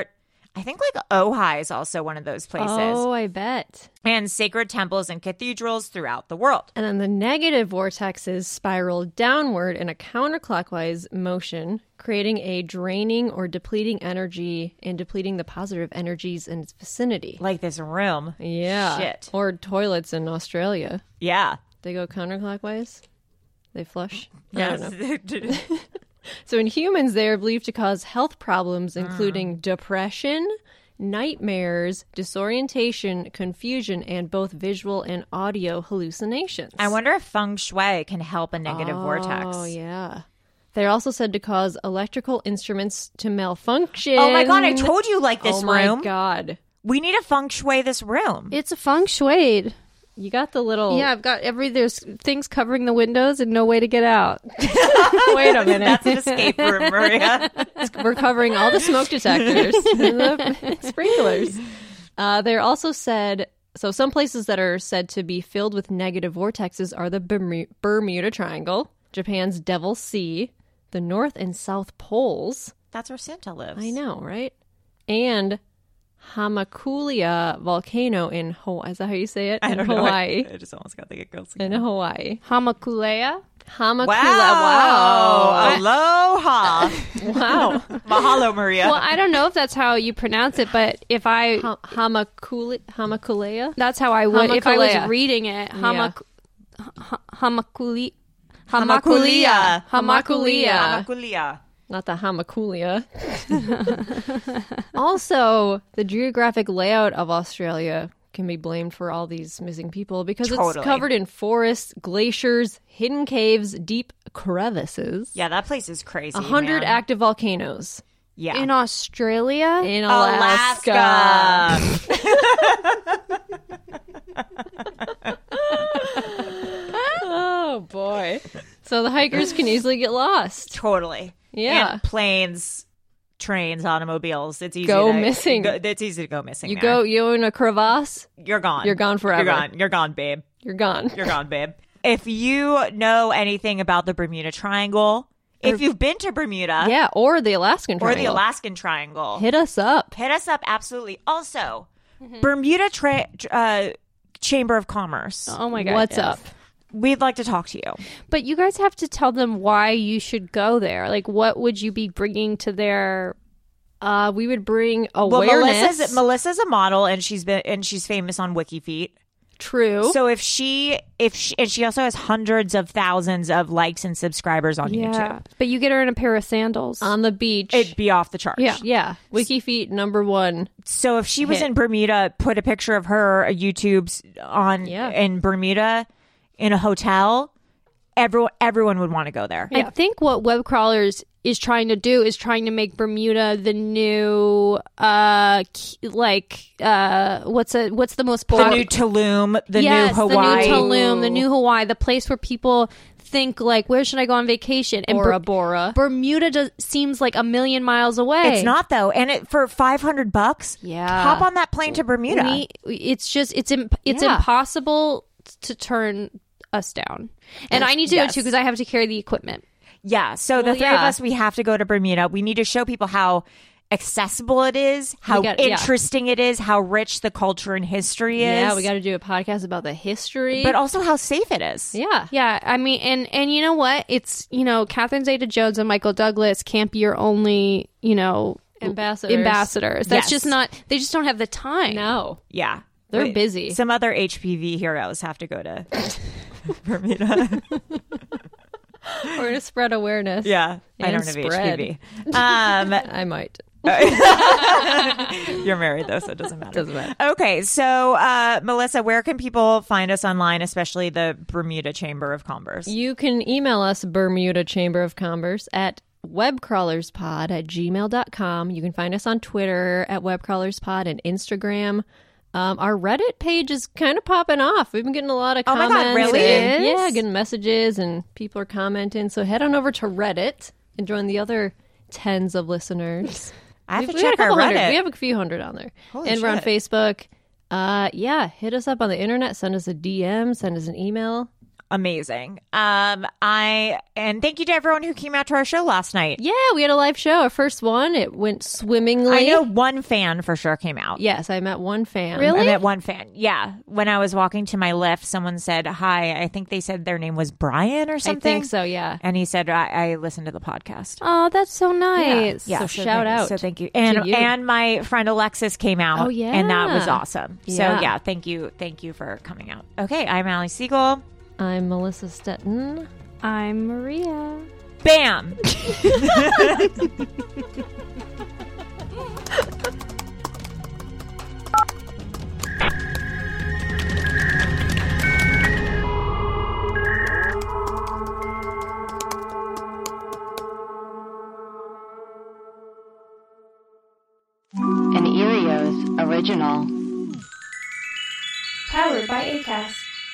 [SPEAKER 7] I think like Ojai is also one of those places.
[SPEAKER 9] Oh, I bet.
[SPEAKER 7] And sacred temples and cathedrals throughout the world.
[SPEAKER 9] And then the negative vortexes spiral downward in a counterclockwise motion, creating a draining or depleting energy and depleting the positive energies in its vicinity.
[SPEAKER 7] Like this room.
[SPEAKER 9] Yeah.
[SPEAKER 7] Shit.
[SPEAKER 9] Or toilets in Australia.
[SPEAKER 7] Yeah.
[SPEAKER 9] They go counterclockwise? They flush?
[SPEAKER 7] Yes.
[SPEAKER 9] I don't know. So in humans, they are believed to cause health problems, including mm. depression, nightmares, disorientation, confusion, and both visual and audio hallucinations.
[SPEAKER 7] I wonder if feng shui can help a negative
[SPEAKER 9] oh,
[SPEAKER 7] vortex.
[SPEAKER 9] Oh, yeah. They're also said to cause electrical instruments to malfunction.
[SPEAKER 7] Oh, my God. I told you like this
[SPEAKER 9] oh
[SPEAKER 7] room.
[SPEAKER 9] Oh, my God.
[SPEAKER 7] We need to feng shui this room.
[SPEAKER 8] It's a feng shui.
[SPEAKER 9] You got the little...
[SPEAKER 8] Yeah, I've got every... There's things covering the windows and no way to get out.
[SPEAKER 9] Wait a minute.
[SPEAKER 7] That's an escape room, Maria.
[SPEAKER 9] We're covering all the smoke detectors and the sprinklers. Uh, they're also said... So some places that are said to be filled with negative vortexes are the Bermu- Bermuda Triangle, Japan's Devil's Sea, the North and South Poles.
[SPEAKER 7] That's where Santa lives.
[SPEAKER 9] I know, right? And... Hamakulia volcano in Hawaii. Is that how you say it?
[SPEAKER 7] I
[SPEAKER 9] in
[SPEAKER 7] don't
[SPEAKER 9] Hawaii.
[SPEAKER 7] know. I, I just almost got the giggles.
[SPEAKER 9] In Hawaii.
[SPEAKER 8] Hamakulea?
[SPEAKER 9] Hamakula.
[SPEAKER 7] Wow.
[SPEAKER 9] Wow.
[SPEAKER 7] Aloha.
[SPEAKER 9] Wow.
[SPEAKER 7] Mahalo, Maria.
[SPEAKER 8] Well, I don't know if that's how you pronounce it, but if I...
[SPEAKER 9] Ha- Hamakuli- Hamakulea?
[SPEAKER 8] That's how I would. If I was
[SPEAKER 9] Hamakulea.
[SPEAKER 8] reading it. Hamak- ha- Hamakuli...
[SPEAKER 7] Hamakulia.
[SPEAKER 8] Hamakulia.
[SPEAKER 7] Hamakulia.
[SPEAKER 9] Not the Hamakulia. Also, the geographic layout of Australia can be blamed for all these missing people because
[SPEAKER 7] Totally.
[SPEAKER 9] it's covered in forests, glaciers, hidden caves, deep crevices.
[SPEAKER 7] Yeah, that place is crazy.
[SPEAKER 9] A hundred
[SPEAKER 7] man.
[SPEAKER 9] active volcanoes.
[SPEAKER 7] Yeah.
[SPEAKER 8] In Australia?
[SPEAKER 9] In Alaska. Oh, boy. So the hikers can easily get lost.
[SPEAKER 7] Totally.
[SPEAKER 9] Yeah.
[SPEAKER 7] And planes, trains, automobiles. It's easy
[SPEAKER 9] Go
[SPEAKER 7] to
[SPEAKER 9] missing.
[SPEAKER 7] Go, it's easy to go missing.
[SPEAKER 9] You
[SPEAKER 7] there.
[SPEAKER 9] go, you in a crevasse,
[SPEAKER 7] You're gone.
[SPEAKER 9] you're gone forever.
[SPEAKER 7] You're gone. You're gone, babe.
[SPEAKER 9] You're gone.
[SPEAKER 7] You're gone, babe. If you know anything about the Bermuda Triangle, if you've been to Bermuda,
[SPEAKER 9] Yeah, or the Alaskan
[SPEAKER 7] or
[SPEAKER 9] Triangle.
[SPEAKER 7] the Alaskan Triangle,
[SPEAKER 9] Hit us up.
[SPEAKER 7] hit us up. Absolutely. Also, Bermuda tra- uh, Chamber of Commerce.
[SPEAKER 8] Oh my God.
[SPEAKER 9] What's
[SPEAKER 8] yes.
[SPEAKER 9] up?
[SPEAKER 7] We'd like to talk to you.
[SPEAKER 8] But you guys have to tell them why you should go there. Like, what would you be bringing to their...
[SPEAKER 9] Uh, we would bring
[SPEAKER 7] Well,
[SPEAKER 9] awareness.
[SPEAKER 7] Melissa's Melissa's a model, and she's been and she's famous on WikiFeet.
[SPEAKER 9] True.
[SPEAKER 7] So if she, if she, and she also has hundreds of thousands of likes and subscribers on
[SPEAKER 8] Yeah.
[SPEAKER 7] YouTube.
[SPEAKER 8] But you get her in a pair of sandals.
[SPEAKER 9] on the beach.
[SPEAKER 7] It'd be off the charts.
[SPEAKER 8] Yeah.
[SPEAKER 9] yeah. WikiFeet number one.
[SPEAKER 7] So if she was
[SPEAKER 9] Hit.
[SPEAKER 7] in Bermuda, put a picture of her uh, YouTube's on
[SPEAKER 9] Yeah.
[SPEAKER 7] in Bermuda in a hotel, everyone everyone would want to go there.
[SPEAKER 8] I think what Web Crawlers is trying to do is trying to make Bermuda the new, uh, k- like, uh, what's a what's the most
[SPEAKER 7] The
[SPEAKER 8] pop-
[SPEAKER 7] new Tulum, the
[SPEAKER 8] yes,
[SPEAKER 7] new Hawaii.
[SPEAKER 8] the new Tulum, the new Hawaii, the place where people think like, where should I go on vacation? And
[SPEAKER 9] Bora
[SPEAKER 8] Ber-
[SPEAKER 9] Bora.
[SPEAKER 8] Bermuda just seems like a million miles away.
[SPEAKER 7] It's not though, and it for five hundred bucks.
[SPEAKER 8] Yeah.
[SPEAKER 7] hop on that plane to Bermuda.
[SPEAKER 8] We, it's just it's imp- it's
[SPEAKER 9] Yeah.
[SPEAKER 8] impossible to turn us down, and I need to
[SPEAKER 7] Yes.
[SPEAKER 8] go too because I have to carry the equipment.
[SPEAKER 7] Yeah. So the
[SPEAKER 9] Well,
[SPEAKER 7] three of
[SPEAKER 9] yeah.
[SPEAKER 7] us, we have to go to Bermuda. We need to show people how accessible it is, how
[SPEAKER 9] got- yeah.
[SPEAKER 7] interesting it is, how rich the culture and history is.
[SPEAKER 9] Yeah, we got to do a podcast about the history.
[SPEAKER 7] But also how safe it is.
[SPEAKER 9] yeah.
[SPEAKER 8] Yeah, I mean, and and you know what? It's you know, Catherine Zeta-Jones and Michael Douglas can't be your only you know
[SPEAKER 9] Ambassadors.
[SPEAKER 8] ambassadors. That's
[SPEAKER 7] Yes.
[SPEAKER 8] just not. They just don't have the time.
[SPEAKER 9] No.
[SPEAKER 7] Yeah.
[SPEAKER 9] They're
[SPEAKER 7] Wait,
[SPEAKER 9] busy.
[SPEAKER 7] Some other H P V heroes have to go to Bermuda.
[SPEAKER 9] We're going to spread awareness.
[SPEAKER 7] Yeah. I
[SPEAKER 9] And
[SPEAKER 7] don't have
[SPEAKER 9] spread.
[SPEAKER 7] H P V. Um,
[SPEAKER 9] I might.
[SPEAKER 7] You're married though, so it doesn't matter.
[SPEAKER 9] Doesn't matter.
[SPEAKER 7] Okay, so uh, Melissa, where can people find us online, especially the Bermuda Chamber of Commerce?
[SPEAKER 9] You can email us, Bermuda Chamber of Commerce, at webcrawlerspod at gmail dot com. You can find us on Twitter at webcrawlerspod and Instagram. Um, our Reddit page is kind of popping off. We've been getting a lot of
[SPEAKER 7] Oh my
[SPEAKER 9] comments.
[SPEAKER 7] God, really?
[SPEAKER 9] and-
[SPEAKER 8] It is?
[SPEAKER 9] yeah, getting messages and people are commenting. So head on over to Reddit and join the other tens of listeners.
[SPEAKER 7] I have
[SPEAKER 9] We've-
[SPEAKER 7] to
[SPEAKER 9] we got
[SPEAKER 7] check
[SPEAKER 9] a
[SPEAKER 7] our
[SPEAKER 9] couple hundred.
[SPEAKER 7] Reddit.
[SPEAKER 9] We have a few hundred on there.
[SPEAKER 7] Holy
[SPEAKER 9] and we're on
[SPEAKER 7] shit.
[SPEAKER 9] Facebook. Uh, yeah, hit us up on the internet. Send us a D M. Send us an email.
[SPEAKER 7] amazing. Um, I and thank you to everyone who came out to our show last night.
[SPEAKER 9] Yeah, we had a live show. Our first one. It went swimmingly.
[SPEAKER 7] I know one fan for sure came out.
[SPEAKER 9] Yes, I met one fan.
[SPEAKER 8] Really?
[SPEAKER 7] I met one fan. Yeah. When I was walking to my lift, someone said hi. I think they said their name was Brian or something.
[SPEAKER 9] I think so, yeah.
[SPEAKER 7] And he said, I, I listened to the podcast.
[SPEAKER 8] Oh, that's so nice.
[SPEAKER 7] Yeah.
[SPEAKER 9] So,
[SPEAKER 7] so
[SPEAKER 9] shout
[SPEAKER 7] thank,
[SPEAKER 9] out.
[SPEAKER 7] So thank you. And
[SPEAKER 9] to you.
[SPEAKER 7] and my friend Alexis came out.
[SPEAKER 9] Oh, yeah.
[SPEAKER 7] And that was awesome.
[SPEAKER 9] Yeah.
[SPEAKER 7] So yeah, thank you. Thank you for coming out. Okay, I'm Allie Siegel.
[SPEAKER 9] I'm Melissa Stetton.
[SPEAKER 8] I'm Maria.
[SPEAKER 7] Bam!
[SPEAKER 6] An Erios original.
[SPEAKER 8] Powered by Acast.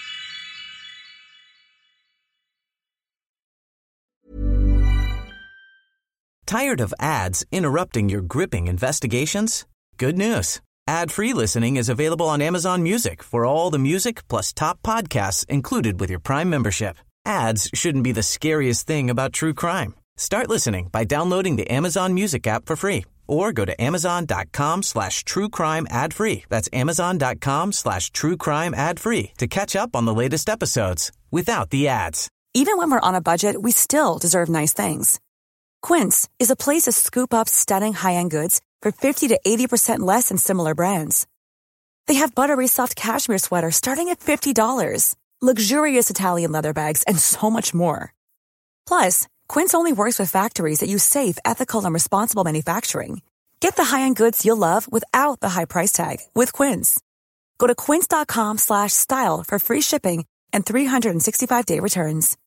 [SPEAKER 11] Tired of ads interrupting your gripping investigations? Good news. Ad-free listening is available on Amazon Music for all the music plus top podcasts included with your Prime membership. Ads shouldn't be the scariest thing about true crime. Start listening by downloading the Amazon Music app for free or go to amazon.com slash true crime ad free. That's amazon.com slash true crime ad free to catch up on the latest episodes without the ads.
[SPEAKER 14] Even when we're on a budget, we still deserve nice things. Quince is a place to scoop up stunning high-end goods for fifty to eighty percent less than similar brands. They have buttery soft cashmere sweaters starting at fifty dollars, luxurious Italian leather bags, and so much more. Plus, Quince only works with factories that use safe, ethical, and responsible manufacturing. Get the high-end goods you'll love without the high price tag with Quince. Go to quince.com slash style for free shipping and three sixty-five day returns.